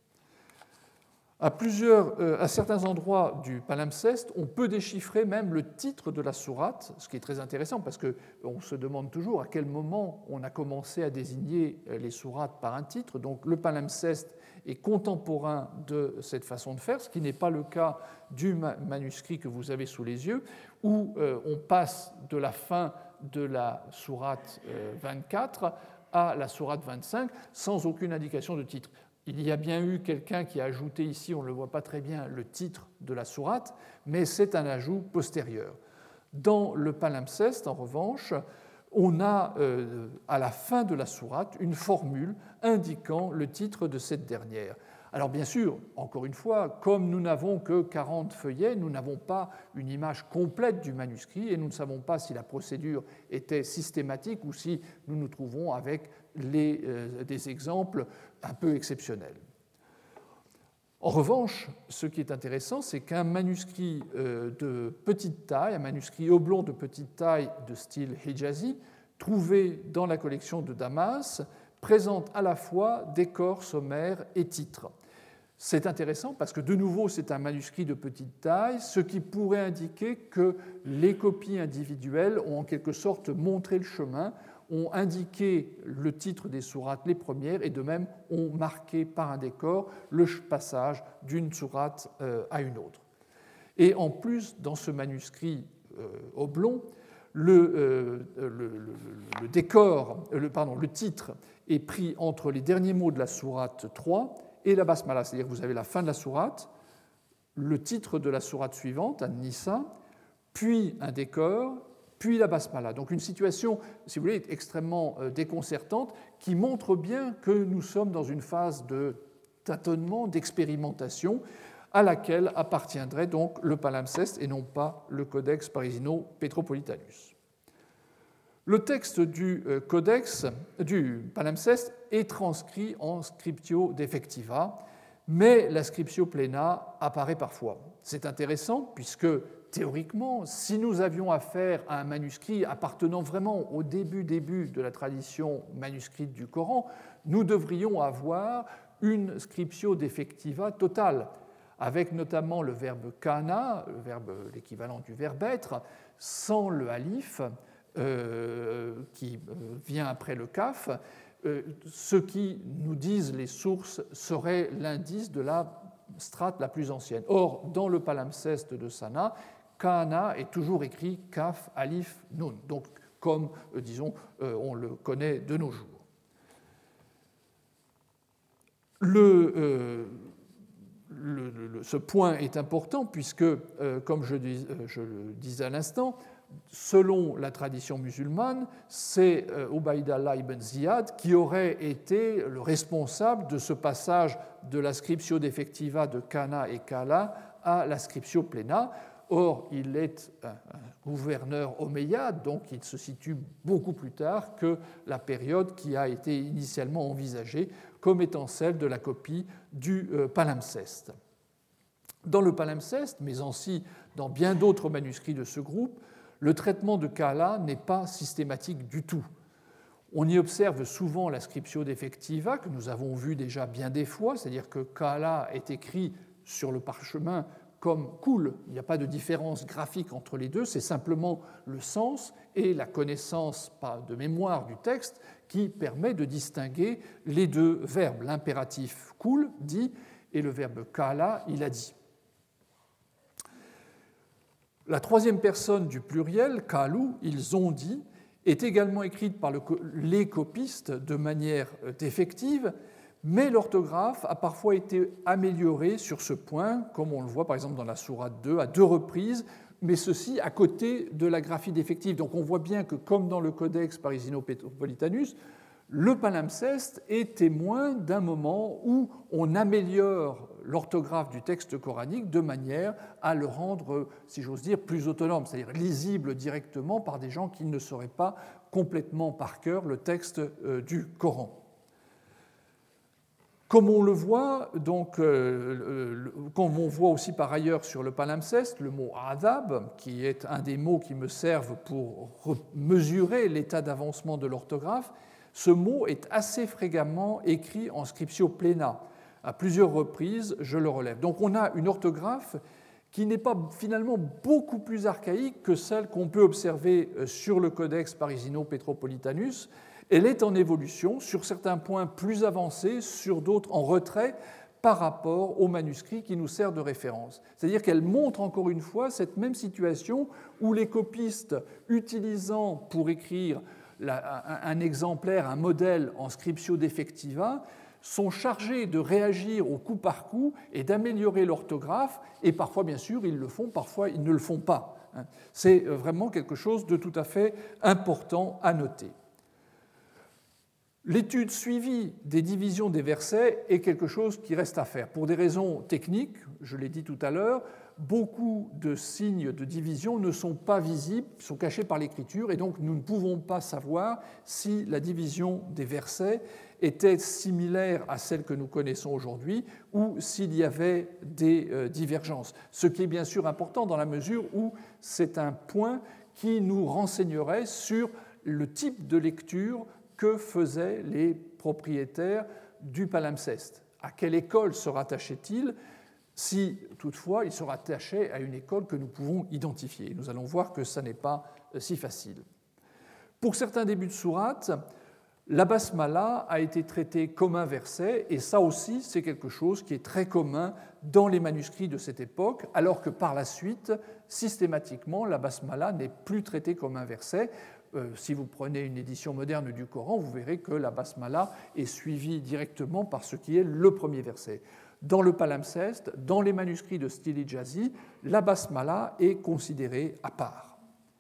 Speaker 1: À certains endroits du palimpseste, on peut déchiffrer même le titre de la sourate, ce qui est très intéressant parce qu'on se demande toujours à quel moment on a commencé à désigner les sourates par un titre. Donc le palimpseste est contemporain de cette façon de faire, ce qui n'est pas le cas du manuscrit que vous avez sous les yeux, où on passe de la fin de la sourate 24 à la sourate 25 sans aucune indication de titre. Il y a bien eu quelqu'un qui a ajouté ici, on ne le voit pas très bien, le titre de la sourate, mais c'est un ajout postérieur. Dans le palimpseste, en revanche, on a à la fin de la sourate une formule indiquant le titre de cette dernière. Alors bien sûr, encore une fois, comme nous n'avons que 40 feuillets, nous n'avons pas une image complète du manuscrit et nous ne savons pas si la procédure était systématique ou si nous nous trouvons avec des exemples un peu exceptionnels. En revanche, ce qui est intéressant, c'est qu'un manuscrit de petite taille, un manuscrit oblong de petite taille de style Hijazi, trouvé dans la collection de Damas, présente à la fois décor, sommaire et titre. C'est intéressant parce que, de nouveau, c'est un manuscrit de petite taille, ce qui pourrait indiquer que les copies individuelles ont en quelque sorte montré le chemin, ont indiqué le titre des sourates les premières et de même ont marqué par un décor le passage d'une sourate à une autre. Et en plus, dans ce manuscrit oblong, le titre est pris entre les derniers mots de la sourate 3 et la basmala, c'est-à-dire que vous avez la fin de la sourate, le titre de la sourate suivante, An-Nisa, puis un décor, puis la basmala. Donc une situation, si vous voulez, extrêmement déconcertante qui montre bien que nous sommes dans une phase de tâtonnement, d'expérimentation à laquelle appartiendrait donc le palimpseste et non pas le Codex Parisino-Petropolitanus. Le texte du codex, du palimpseste, est transcrit en scriptio defectiva, mais la scriptio plena apparaît parfois. C'est intéressant puisque, théoriquement, si nous avions affaire à un manuscrit appartenant vraiment au début de la tradition manuscrite du Coran, nous devrions avoir une scriptio defectiva totale, avec notamment le verbe kana, l'équivalent du verbe être, sans le alif, qui vient après le kaf, ce qui, nous disent les sources, serait l'indice de la strate la plus ancienne. Or, dans le palimpseste de Sana, kana est toujours écrit kaf, alif, nun, donc comme, disons, on le connaît de nos jours. Ce point est important puisque, comme je le disais à l'instant, selon la tradition musulmane, c'est Ubaydallah ibn Ziyad qui aurait été le responsable de ce passage de la scriptio defectiva de Kana et Kala à la scriptio plena. Or, il est un gouverneur omeyyade, donc il se situe beaucoup plus tard que la période qui a été initialement envisagée comme étant celle de la copie du palimpseste. Dans le palimpseste, mais aussi dans bien d'autres manuscrits de ce groupe, le traitement de Kala n'est pas systématique du tout. On y observe souvent la scriptio defectiva, que nous avons vu déjà bien des fois, c'est-à-dire que Kala est écrit sur le parchemin comme kul. Il n'y a pas de différence graphique entre les deux, c'est simplement le sens et la connaissance de mémoire du texte qui permet de distinguer les deux verbes. L'impératif kul, dit, et le verbe kala, il a dit. La troisième personne du pluriel, kalu, ils ont dit, est également écrite par les copistes de manière défective, mais l'orthographe a parfois été améliorée sur ce point, comme on le voit par exemple dans la sourate 2 à 2 reprises, mais ceci à côté de la graphie défective. Donc on voit bien que, comme dans le Codex Parisino-Petropolitanus, le palimpseste est témoin d'un moment où on améliore l'orthographe du texte coranique de manière à le rendre, si j'ose dire, plus autonome, c'est-à-dire lisible directement par des gens qui ne sauraient pas complètement par cœur le texte du Coran. Comme on le voit, donc, comme on voit aussi par ailleurs sur le palimpseste, le mot adab, qui est un des mots qui me servent pour mesurer l'état d'avancement de l'orthographe, ce mot est assez fréquemment écrit en scriptio plena. À plusieurs reprises, je le relève. Donc on a une orthographe qui n'est pas finalement beaucoup plus archaïque que celle qu'on peut observer sur le Codex Parisino-Petropolitanus. Elle est en évolution, sur certains points plus avancés, sur d'autres en retrait par rapport au manuscrit qui nous sert de référence. C'est-à-dire qu'elle montre encore une fois cette même situation où les copistes, utilisant pour écrire un exemplaire, un modèle en scriptio defectiva, sont chargés de réagir au coup par coup et d'améliorer l'orthographe, et parfois, bien sûr, ils le font, parfois, ils ne le font pas. C'est vraiment quelque chose de tout à fait important à noter. L'étude suivie des divisions des versets est quelque chose qui reste à faire. Pour des raisons techniques, je l'ai dit tout à l'heure, beaucoup de signes de division ne sont pas visibles, sont cachés par l'écriture, et donc nous ne pouvons pas savoir si la division des versets était similaire à celle que nous connaissons aujourd'hui ou s'il y avait des divergences. Ce qui est bien sûr important dans la mesure où c'est un point qui nous renseignerait sur le type de lecture que faisaient les propriétaires du palimpseste. À quelle école se rattachaient-ils si toutefois ils se rattachaient à une école que nous pouvons identifier? Nous allons voir que ça n'est pas si facile. Pour certains débuts de sourate, la basmala a été traitée comme un verset, et ça aussi c'est quelque chose qui est très commun dans les manuscrits de cette époque, alors que par la suite, systématiquement, la basmala n'est plus traitée comme un verset. Si vous prenez une édition moderne du Coran, vous verrez que la basmala est suivie directement par ce qui est le premier verset. Dans le palimpseste, dans les manuscrits de style hijazi, la basmala est considérée à part.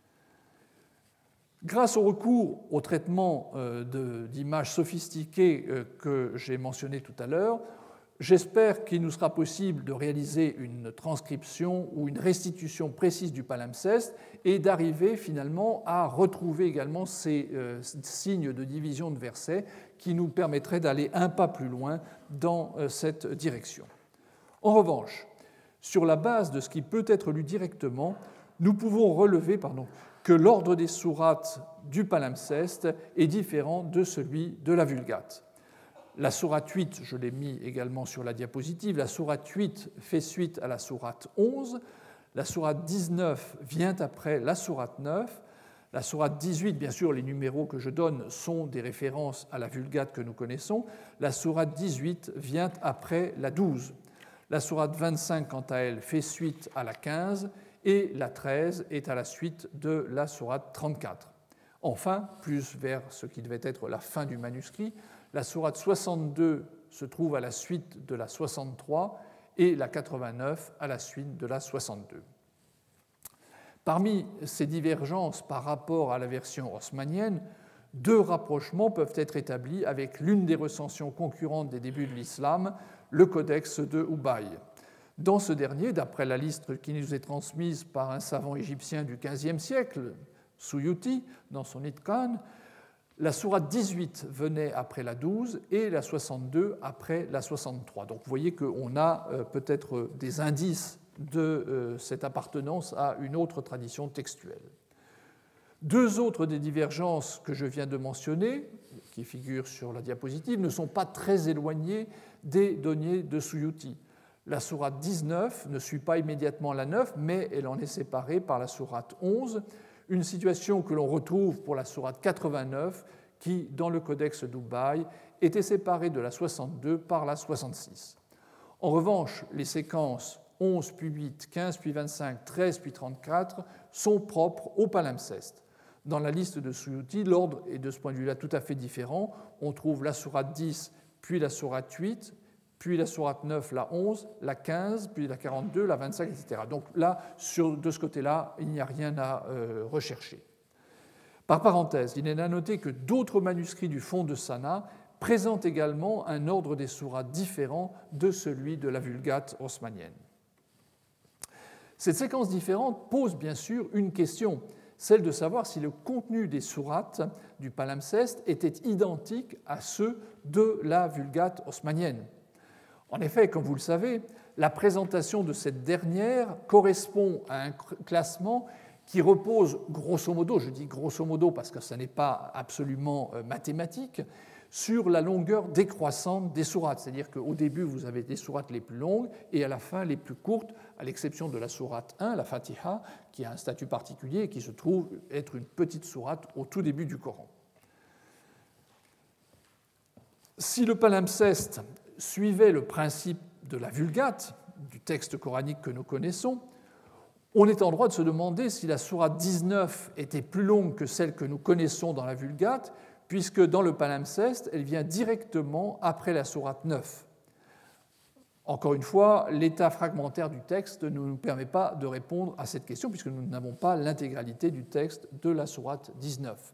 Speaker 1: Grâce au recours au traitement d'images sophistiquées que j'ai mentionné tout à l'heure, j'espère qu'il nous sera possible de réaliser une transcription ou une restitution précise du palimpseste et d'arriver finalement à retrouver également ces signes de division de versets qui nous permettraient d'aller un pas plus loin dans cette direction. En revanche, sur la base de ce qui peut être lu directement, nous pouvons relever que l'ordre des sourates du palimpseste est différent de celui de la Vulgate. La sourate 8, je l'ai mis également sur la diapositive, la sourate 8 fait suite à la sourate 11, la sourate 19 vient après la sourate 9, la sourate 18, bien sûr, les numéros que je donne sont des références à la Vulgate que nous connaissons, la sourate 18 vient après la 12, la sourate 25, quant à elle, fait suite à la 15, et la 13 est à la suite de la sourate 34. Enfin, plus vers ce qui devait être la fin du manuscrit, la sourate 62 se trouve à la suite de la 63 et la 89 à la suite de la 62. Parmi ces divergences par rapport à la version haussmannienne, deux rapprochements peuvent être établis avec l'une des recensions concurrentes des débuts de l'islam, le codex de Ubaï. Dans ce dernier, d'après la liste qui nous est transmise par un savant égyptien du XVe siècle, Suyuti, dans son Itqan, la sourate 18 venait après la 12 et la 62 après la 63. Donc vous voyez qu'on a peut-être des indices de cette appartenance à une autre tradition textuelle. Deux autres des divergences que je viens de mentionner, qui figurent sur la diapositive, ne sont pas très éloignées des données de Suyuti. La sourate 19 ne suit pas immédiatement la 9, mais elle en est séparée par la sourate 11, une situation que l'on retrouve pour la sourate 89, qui, dans le codex d'Ubaï, était séparée de la 62 par la 66. En revanche, les séquences 11 puis 8, 15 puis 25, 13 puis 34 sont propres au palimpseste. Dans la liste de Suyuti, l'ordre est de ce point de vue-là tout à fait différent. On trouve la sourate 10, puis la sourate 8, puis la sourate 9, la 11, la 15, puis la 42, la 25, etc. Donc là, de ce côté-là, il n'y a rien à rechercher. Par parenthèse, il est à noter que d'autres manuscrits du fond de Sanaa présentent également un ordre des sourates différent de celui de la Vulgate haussmannienne. Cette séquence différente pose bien sûr une question, celle de savoir si le contenu des sourates du palimpseste était identique à ceux de la Vulgate haussmannienne. En effet, comme vous le savez, la présentation de cette dernière correspond à un classement qui repose grosso modo, je dis grosso modo parce que ce n'est pas absolument mathématique, sur la longueur décroissante des sourates. C'est-à-dire qu'au début, vous avez des sourates les plus longues et à la fin les plus courtes, à l'exception de la sourate 1, la Fatiha, qui a un statut particulier et qui se trouve être une petite sourate au tout début du Coran. Si le palimpseste suivait le principe de la Vulgate, du texte coranique que nous connaissons, on est en droit de se demander si la sourate 19 était plus longue que celle que nous connaissons dans la Vulgate, puisque dans le palimpseste, elle vient directement après la sourate 9. Encore une fois, l'état fragmentaire du texte ne nous permet pas de répondre à cette question puisque nous n'avons pas l'intégralité du texte de la sourate 19.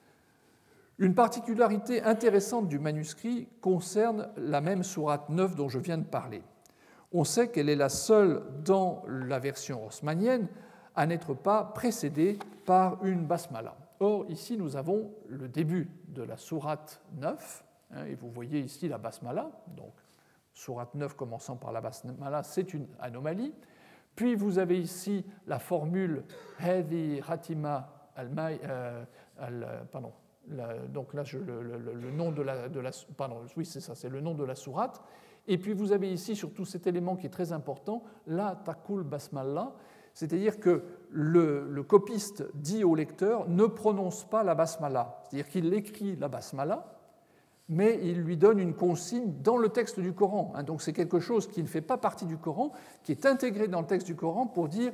Speaker 1: Une particularité intéressante du manuscrit concerne la même sourate 9 dont je viens de parler. On sait qu'elle est la seule dans la version haussmannienne à n'être pas précédée par une basmala. Or, ici, nous avons le début de la sourate 9, et vous voyez ici la basmala, donc sourate 9 commençant par la basmala, c'est une anomalie. Puis vous avez ici la formule Hadi Hatima pardon, donc là le nom de la pardon, oui c'est ça, c'est le nom de la sourate. Et puis vous avez ici surtout cet élément qui est très important, la Takul Basmala, c'est-à-dire que le copiste dit au lecteur ne prononce pas la basmala, c'est-à-dire qu'il écrit la basmala, mais il lui donne une consigne dans le texte du Coran. Donc c'est quelque chose qui ne fait pas partie du Coran, qui est intégré dans le texte du Coran pour dire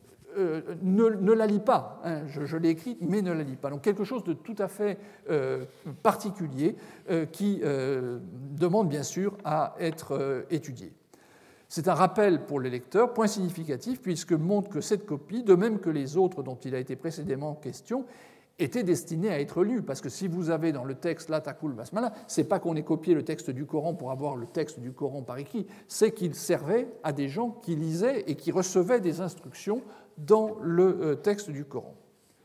Speaker 1: ne la lis pas, je l'ai écrite, mais ne la lis pas. Donc quelque chose de tout à fait particulier qui demande bien sûr à être étudié. C'est un rappel pour le lecteur, point significatif, puisque montre que cette copie, de même que les autres dont il a été précédemment question, était destiné à être lu, parce que si vous avez dans le texte la Takul Basmala, ce n'est pas qu'on ait copié le texte du Coran pour avoir le texte du Coran par écrit, c'est qu'il servait à des gens qui lisaient et qui recevaient des instructions dans le texte du Coran.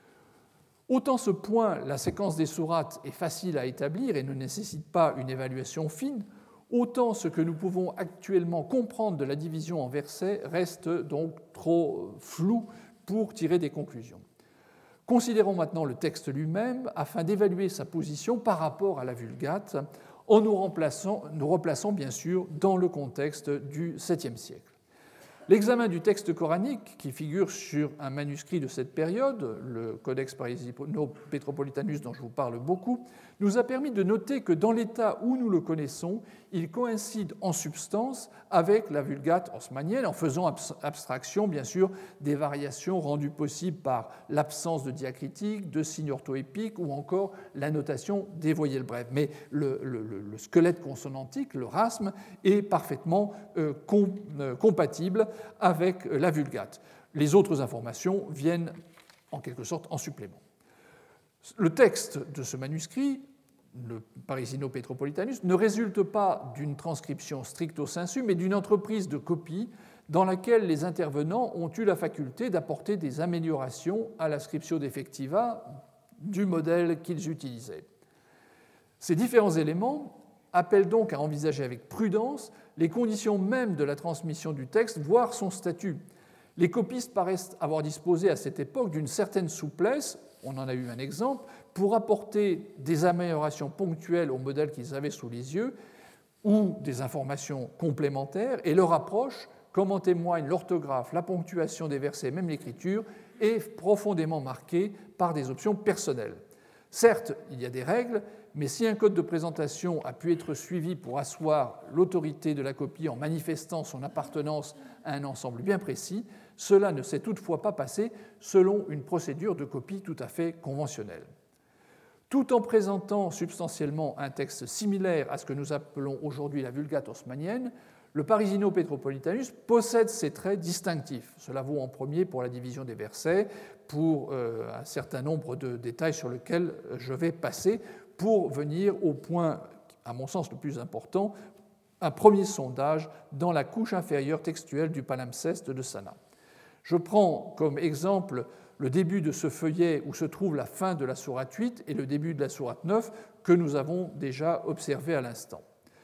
Speaker 1: Autant ce point, la séquence des sourates, est facile à établir et ne nécessite pas une évaluation fine, autant ce que nous pouvons actuellement comprendre de la division en versets reste donc trop flou pour tirer des conclusions. Considérons maintenant le texte lui-même afin d'évaluer sa position par rapport à la Vulgate en nous replaçant bien sûr dans le contexte du 7e siècle. L'examen du texte coranique, qui figure sur un manuscrit de cette période, le Codex Parisino-Petropolitanus dont je vous parle beaucoup, nous a permis de noter que dans l'état où nous le connaissons, il coïncide en substance avec la Vulgate haussmannienne, en faisant abstraction, bien sûr, des variations rendues possibles par l'absence de diacritique, de signes orthoépiques ou encore la notation des voyelles brèves. Mais le squelette consonantique, le rasme, est parfaitement compatible avec la Vulgate. Les autres informations viennent en quelque sorte en supplément. Le texte de ce manuscrit, le Parisino-Petropolitanus, ne résulte pas d'une transcription stricto sensu, mais d'une entreprise de copie dans laquelle les intervenants ont eu la faculté d'apporter des améliorations à la scriptio defectiva du modèle qu'ils utilisaient. Ces différents éléments appellent donc à envisager avec prudence les conditions mêmes de la transmission du texte, voire son statut. Les copistes paraissent avoir disposé à cette époque d'une certaine souplesse, on en a eu un exemple, pour apporter des améliorations ponctuelles au modèle qu'ils avaient sous les yeux ou des informations complémentaires, et leur approche, comme en témoignent l'orthographe, la ponctuation des versets, même l'écriture, est profondément marquée par des options personnelles. Certes, il y a des règles, mais si un code de présentation a pu être suivi pour asseoir l'autorité de la copie en manifestant son appartenance à un ensemble bien précis, cela ne s'est toutefois pas passé selon une procédure de copie tout à fait conventionnelle. Tout en présentant substantiellement un texte similaire à ce que nous appelons aujourd'hui la Vulgate haussmannienne, le Parisino-Petropolitanus possède ces traits distinctifs. Cela vaut en premier pour la division des versets, pour un certain nombre de détails sur lesquels je vais passer, pour venir au point, à mon sens le plus important, un premier sondage dans la couche inférieure textuelle du palimpseste de Sana. Je prends comme exemple le début de ce feuillet où se trouve la fin de la sourate 8 et le début de la sourate 9 que nous avons déjà observé à l'instant.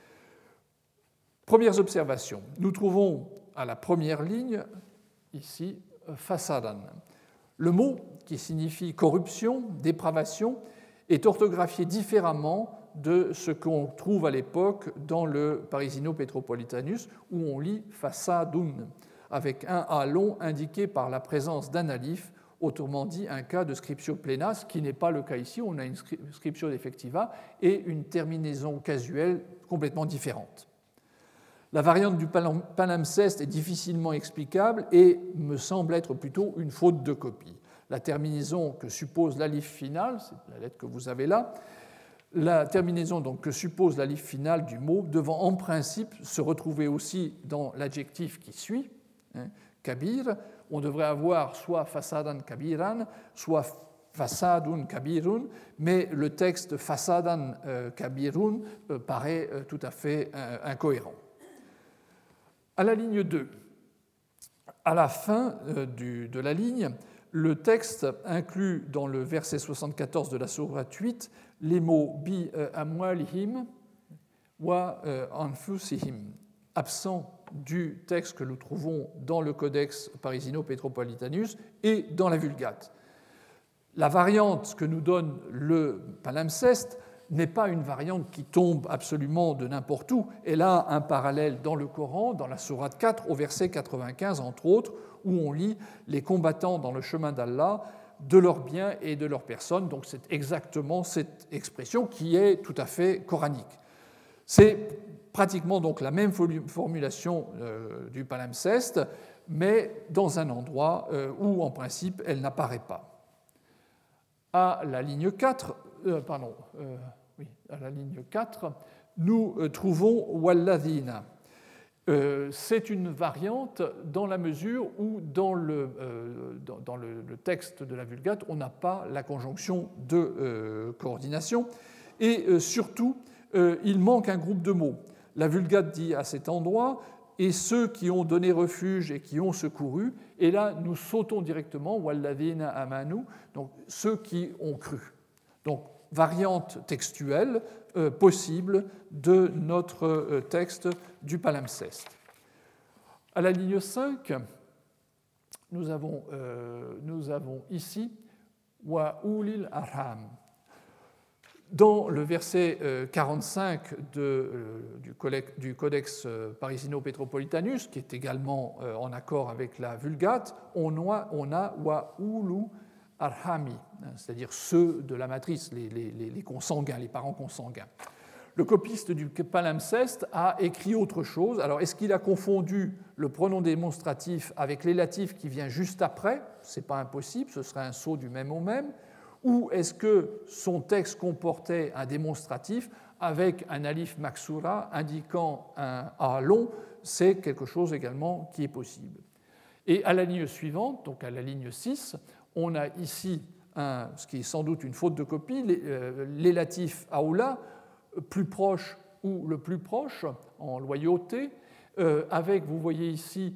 Speaker 1: Premières observations. Nous trouvons à la première ligne, ici, fasadan. Le mot qui signifie corruption, dépravation, est orthographié différemment de ce qu'on trouve à l'époque dans le Parisino-Petropolitanus, où on lit fasadun, avec un A long indiqué par la présence d'un alif, autrement dit un cas de scriptio plena, ce qui n'est pas le cas ici, on a une scriptio defectiva et une terminaison casuelle complètement différente. La variante du palimpseste est difficilement explicable et me semble être plutôt une faute de copie. La terminaison que suppose l'alif final, c'est la lettre que vous avez là, la terminaison donc, que suppose l'alif finale du mot devant en principe se retrouver aussi dans l'adjectif qui suit, hein, kabir. On devrait avoir soit fasadan kabiran, soit fasadun kabirun, mais le texte fasadan kabirun paraît tout à fait incohérent. À la ligne 2, à la fin de la ligne, le texte inclut dans le verset 74 de la sourate 8 les mots bi amwalihim wa anfusihim, absents du texte que nous trouvons dans le Codex Parisino-Petropolitanus et dans la Vulgate. La variante que nous donne le palimpseste n'est pas une variante qui tombe absolument de n'importe où. Elle a un parallèle dans le Coran, dans la sourate 4, au verset 95, entre autres, où on lit « Les combattants dans le chemin d'Allah, de leurs biens et de leurs personnes ». Donc c'est exactement cette expression qui est tout à fait coranique. C'est pratiquement donc la même formulation du palimpseste, mais dans un endroit où, en principe, elle n'apparaît pas. À la ligne 4, à la ligne 4, nous trouvons walladhina. C'est une variante dans la mesure où dans le texte de la Vulgate, on n'a pas la conjonction de coordination. Et surtout, il manque un groupe de mots. La Vulgate dit à cet endroit « et ceux qui ont donné refuge et qui ont secouru », et là nous sautons directement « walladhina amanu », donc ceux qui ont cru. Donc variante textuelle possible de notre texte du palimpseste. À la ligne 5, nous avons ici « wa ulil arham ». Dans le verset 45 du Codex Parisino-Petropolitanus, qui est également en accord avec la Vulgate, on a wa ulu arhami, c'est-à-dire ceux de la matrice, les consanguins, les parents consanguins. Le copiste du palimpseste a écrit autre chose. Alors, est-ce qu'il a confondu le pronom démonstratif avec l'élatif qui vient juste après ? Ce n'est pas impossible, ce serait un saut du même au même. Ou est-ce que son texte comportait un démonstratif avec un alif maksura indiquant un A long? C'est quelque chose également qui est possible. Et à la ligne suivante, donc à la ligne 6, on a ici ce qui est sans doute une faute de copie, l'élatif aoula, plus proche ou le plus proche, en loyauté, avec, vous voyez ici,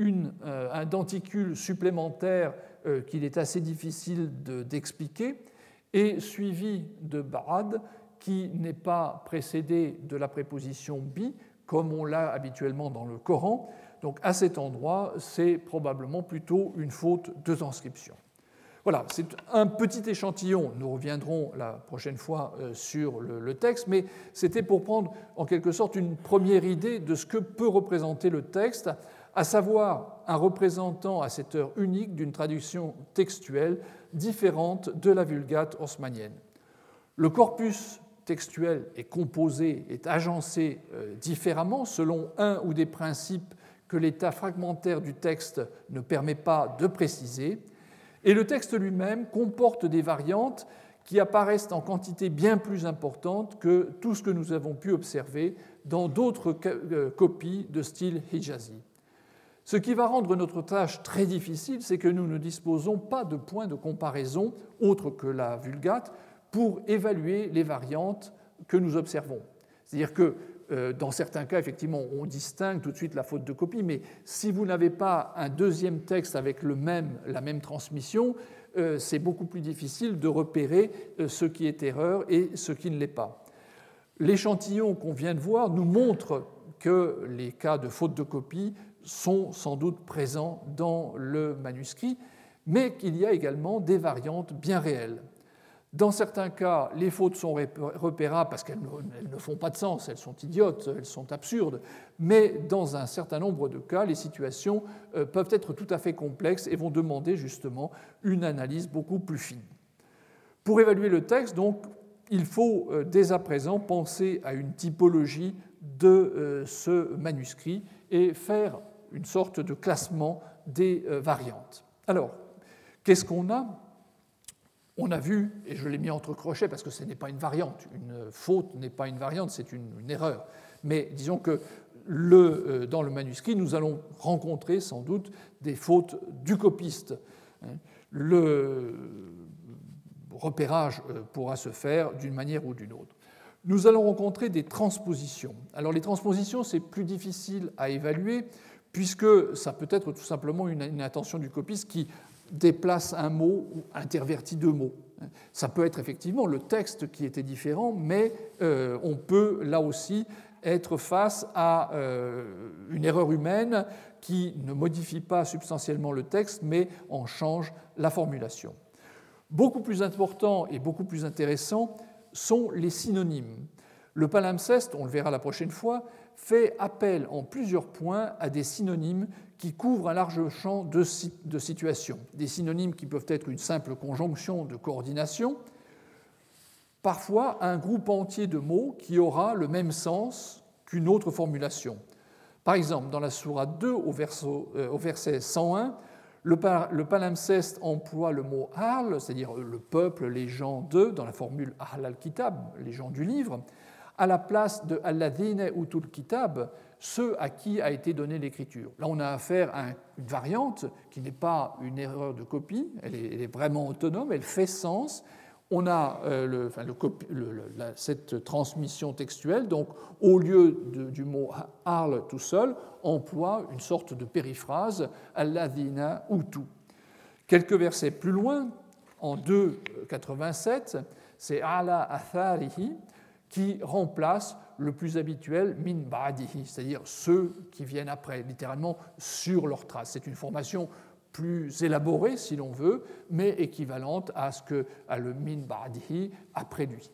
Speaker 1: un denticule supplémentaire qu'il est assez difficile d'expliquer, et suivi de ba'ad, qui n'est pas précédé de la préposition bi, comme on l'a habituellement dans le Coran. Donc à cet endroit, c'est probablement plutôt une faute de transcription. Voilà, c'est un petit échantillon. Nous reviendrons la prochaine fois sur le texte, mais c'était pour prendre en quelque sorte une première idée de ce que peut représenter le texte, à savoir un représentant à cette heure unique d'une traduction textuelle différente de la Vulgate haussmannienne. Le corpus textuel est composé, est agencé différemment selon un ou des principes que l'état fragmentaire du texte ne permet pas de préciser, et le texte lui-même comporte des variantes qui apparaissent en quantité bien plus importante que tout ce que nous avons pu observer dans d'autres copies de style hijazi. Ce qui va rendre notre tâche très difficile, c'est que nous ne disposons pas de points de comparaison autres que la Vulgate pour évaluer les variantes que nous observons. C'est-à-dire que dans certains cas, effectivement, on distingue tout de suite la faute de copie, mais si vous n'avez pas un deuxième texte avec la même transmission, c'est beaucoup plus difficile de repérer ce qui est erreur et ce qui ne l'est pas. L'échantillon qu'on vient de voir nous montre que les cas de faute de copie sont sans doute présents dans le manuscrit, mais qu'il y a également des variantes bien réelles. Dans certains cas, les fautes sont repérables parce qu'elles ne font pas de sens, elles sont idiotes, elles sont absurdes, mais dans un certain nombre de cas, les situations peuvent être tout à fait complexes et vont demander justement une analyse beaucoup plus fine. Pour évaluer le texte, donc, il faut dès à présent penser à une typologie de ce manuscrit et faire une sorte de classement des variantes. Alors, qu'est-ce qu'on a ? On a vu, et je l'ai mis entre crochets parce que ce n'est pas une variante, une faute n'est pas une variante, c'est une erreur. Mais disons que dans le manuscrit, nous allons rencontrer sans doute des fautes du copiste. Le repérage pourra se faire d'une manière ou d'une autre. Nous allons rencontrer des transpositions. Alors les transpositions, c'est plus difficile à évaluer puisque ça peut être tout simplement une intention du copiste qui déplace un mot ou intervertit deux mots. Ça peut être effectivement le texte qui était différent, mais on peut là aussi être face à une erreur humaine qui ne modifie pas substantiellement le texte, mais en change la formulation. Beaucoup plus important et beaucoup plus intéressant sont les synonymes. Le palimpseste, on le verra la prochaine fois, fait appel en plusieurs points à des synonymes qui couvrent un large champ de situations. Des synonymes qui peuvent être une simple conjonction de coordination, parfois un groupe entier de mots qui aura le même sens qu'une autre formulation. Par exemple, dans la sourate 2, au verset 101, le palimpseste emploie le mot « ahl », c'est-à-dire le peuple, les gens d'eux, dans la formule « ahl al-kitab », les gens du livre, à la place de « alladhina utul kitab », ceux à qui a été donnée l'écriture. Là, on a affaire à une variante qui n'est pas une erreur de copie, elle est vraiment autonome, elle fait sens. On a cette transmission textuelle, donc au lieu du mot « ahl » tout seul, emploie une sorte de périphrase « alladhina utu ». Quelques versets plus loin, en 2,87, c'est « ala atharihi » qui remplace le plus habituel min ba'dihi, c'est-à-dire ceux qui viennent après, littéralement sur leurs traces. C'est une formation plus élaborée, si l'on veut, mais équivalente à le min ba'dihi après lui.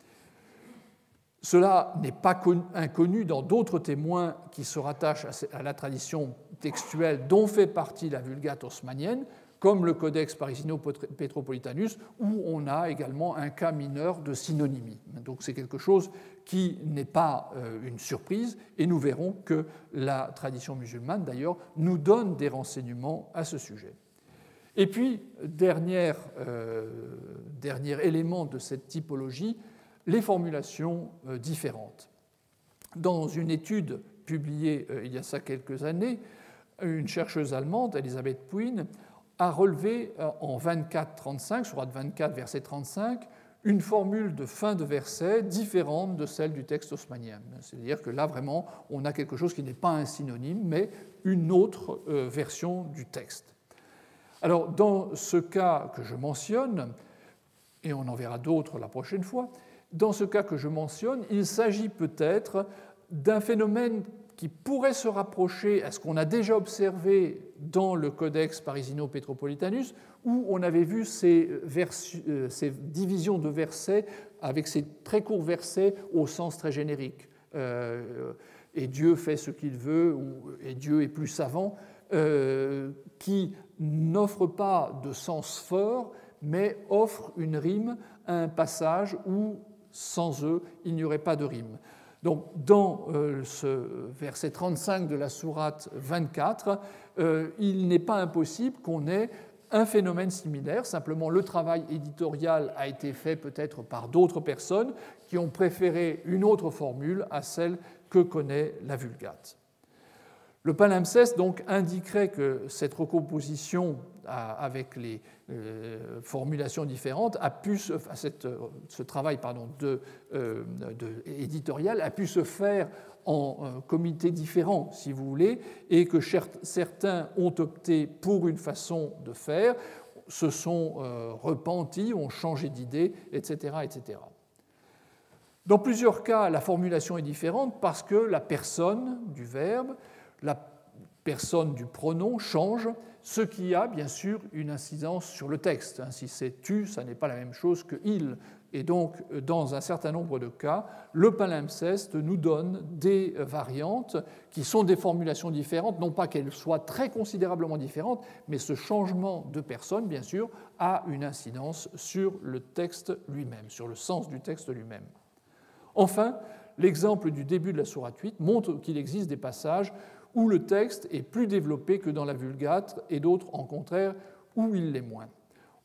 Speaker 1: Cela n'est pas inconnu dans d'autres témoins qui se rattachent à la tradition textuelle dont fait partie la Vulgate haussmannienne, comme le Codex Parisino-Petropolitanus, où on a également un cas mineur de synonymie. Donc c'est quelque chose qui n'est pas une surprise, et nous verrons que la tradition musulmane, d'ailleurs, nous donne des renseignements à ce sujet. Et puis, dernier élément de cette typologie, les formulations différentes. Dans une étude publiée il y a ça quelques années, une chercheuse allemande, Elisabeth Puin, a relevé en 24-35, sourate 24, verset 35, une formule de fin de verset différente de celle du texte haussmannien. C'est-à-dire que là, vraiment, on a quelque chose qui n'est pas un synonyme, mais une autre version du texte. Alors, dans ce cas que je mentionne, et on en verra d'autres la prochaine fois, dans ce cas que je mentionne, il s'agit peut-être d'un phénomène qui pourrait se rapprocher à ce qu'on a déjà observé dans le Codex Parisino-Petropolitanus, où on avait vu ces divisions de versets avec ces très courts versets au sens très générique. Et Dieu fait ce qu'il veut, et Dieu est plus savant, qui n'offrent pas de sens fort, mais offrent une rime à un passage où, sans eux, il n'y aurait pas de rime. Donc, dans ce verset 35 de la sourate 24, il n'est pas impossible qu'on ait un phénomène similaire. Simplement, le travail éditorial a été fait peut-être par d'autres personnes qui ont préféré une autre formule à celle que connaît la Vulgate. Le palimpseste donc indiquerait que cette recomposition avec les formulations différentes ce travail éditorial a pu se faire en comités différents, si vous voulez, et que certains ont opté pour une façon de faire, se sont repentis, ont changé d'idée, etc., etc. Dans plusieurs cas, la formulation est différente parce que la personne du verbe, la personne du pronom change, ce qui a bien sûr une incidence sur le texte. Si c'est tu, ça n'est pas la même chose que il. Et donc, dans un certain nombre de cas, le palimpseste nous donne des variantes qui sont des formulations différentes, non pas qu'elles soient très considérablement différentes, mais ce changement de personne, bien sûr, a une incidence sur le texte lui-même, sur le sens du texte lui-même. Enfin, l'exemple du début de la sourate 8 montre qu'il existe des passages où le texte est plus développé que dans la Vulgate et d'autres, en contraire, où il l'est moins.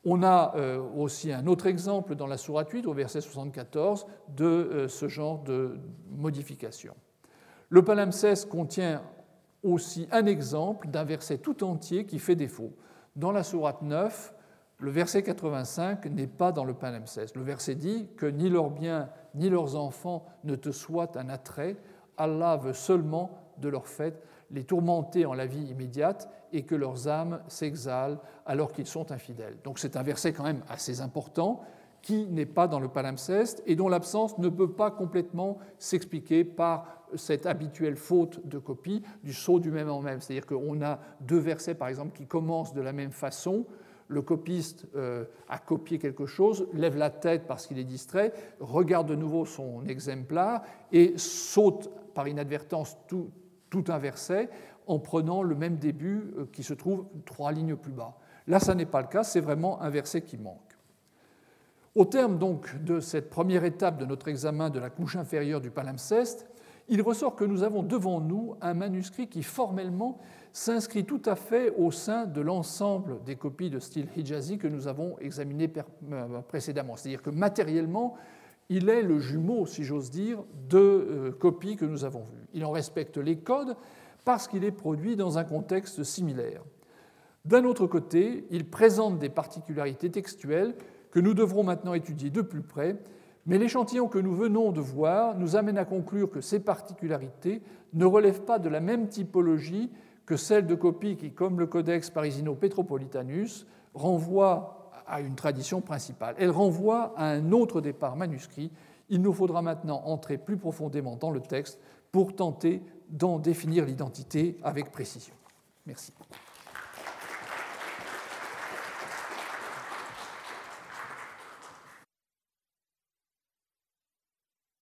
Speaker 1: On a aussi un autre exemple dans la sourate 8, au verset 74, de ce genre de modification. Le palimpseste contient aussi un exemple d'un verset tout entier qui fait défaut. Dans la sourate 9, le verset 85 n'est pas dans le palimpseste. Le verset dit que ni leurs biens ni leurs enfants ne te soient un attrait. Allah veut seulement de leur fait les tourmenter en la vie immédiate et que leurs âmes s'exhalent alors qu'ils sont infidèles. Donc c'est un verset quand même assez important qui n'est pas dans le palimpseste et dont l'absence ne peut pas complètement s'expliquer par cette habituelle faute de copie du saut du même en même. C'est-à-dire qu'on a deux versets, par exemple, qui commencent de la même façon. Le copiste a copié quelque chose, lève la tête parce qu'il est distrait, regarde de nouveau son exemplaire et saute par inadvertance tout un verset en prenant le même début qui se trouve 3 lignes plus bas. Là, ça n'est pas le cas, c'est vraiment un verset qui manque. Au terme donc de cette première étape de notre examen de la couche inférieure du palimpseste, il ressort que nous avons devant nous un manuscrit qui formellement s'inscrit tout à fait au sein de l'ensemble des copies de style hijazi que nous avons examinées précédemment. C'est-à-dire que matériellement, il est le jumeau, si j'ose dire, de copies que nous avons vues. Il en respecte les codes parce qu'il est produit dans un contexte similaire. D'un autre côté, il présente des particularités textuelles que nous devrons maintenant étudier de plus près, mais l'échantillon que nous venons de voir nous amène à conclure que ces particularités ne relèvent pas de la même typologie que celle de copies qui, comme le Codex Parisino-Petropolitanus, renvoient à une tradition principale. Elle renvoie à un autre départ manuscrit. Il nous faudra maintenant entrer plus profondément dans le texte pour tenter d'en définir l'identité avec précision. Merci.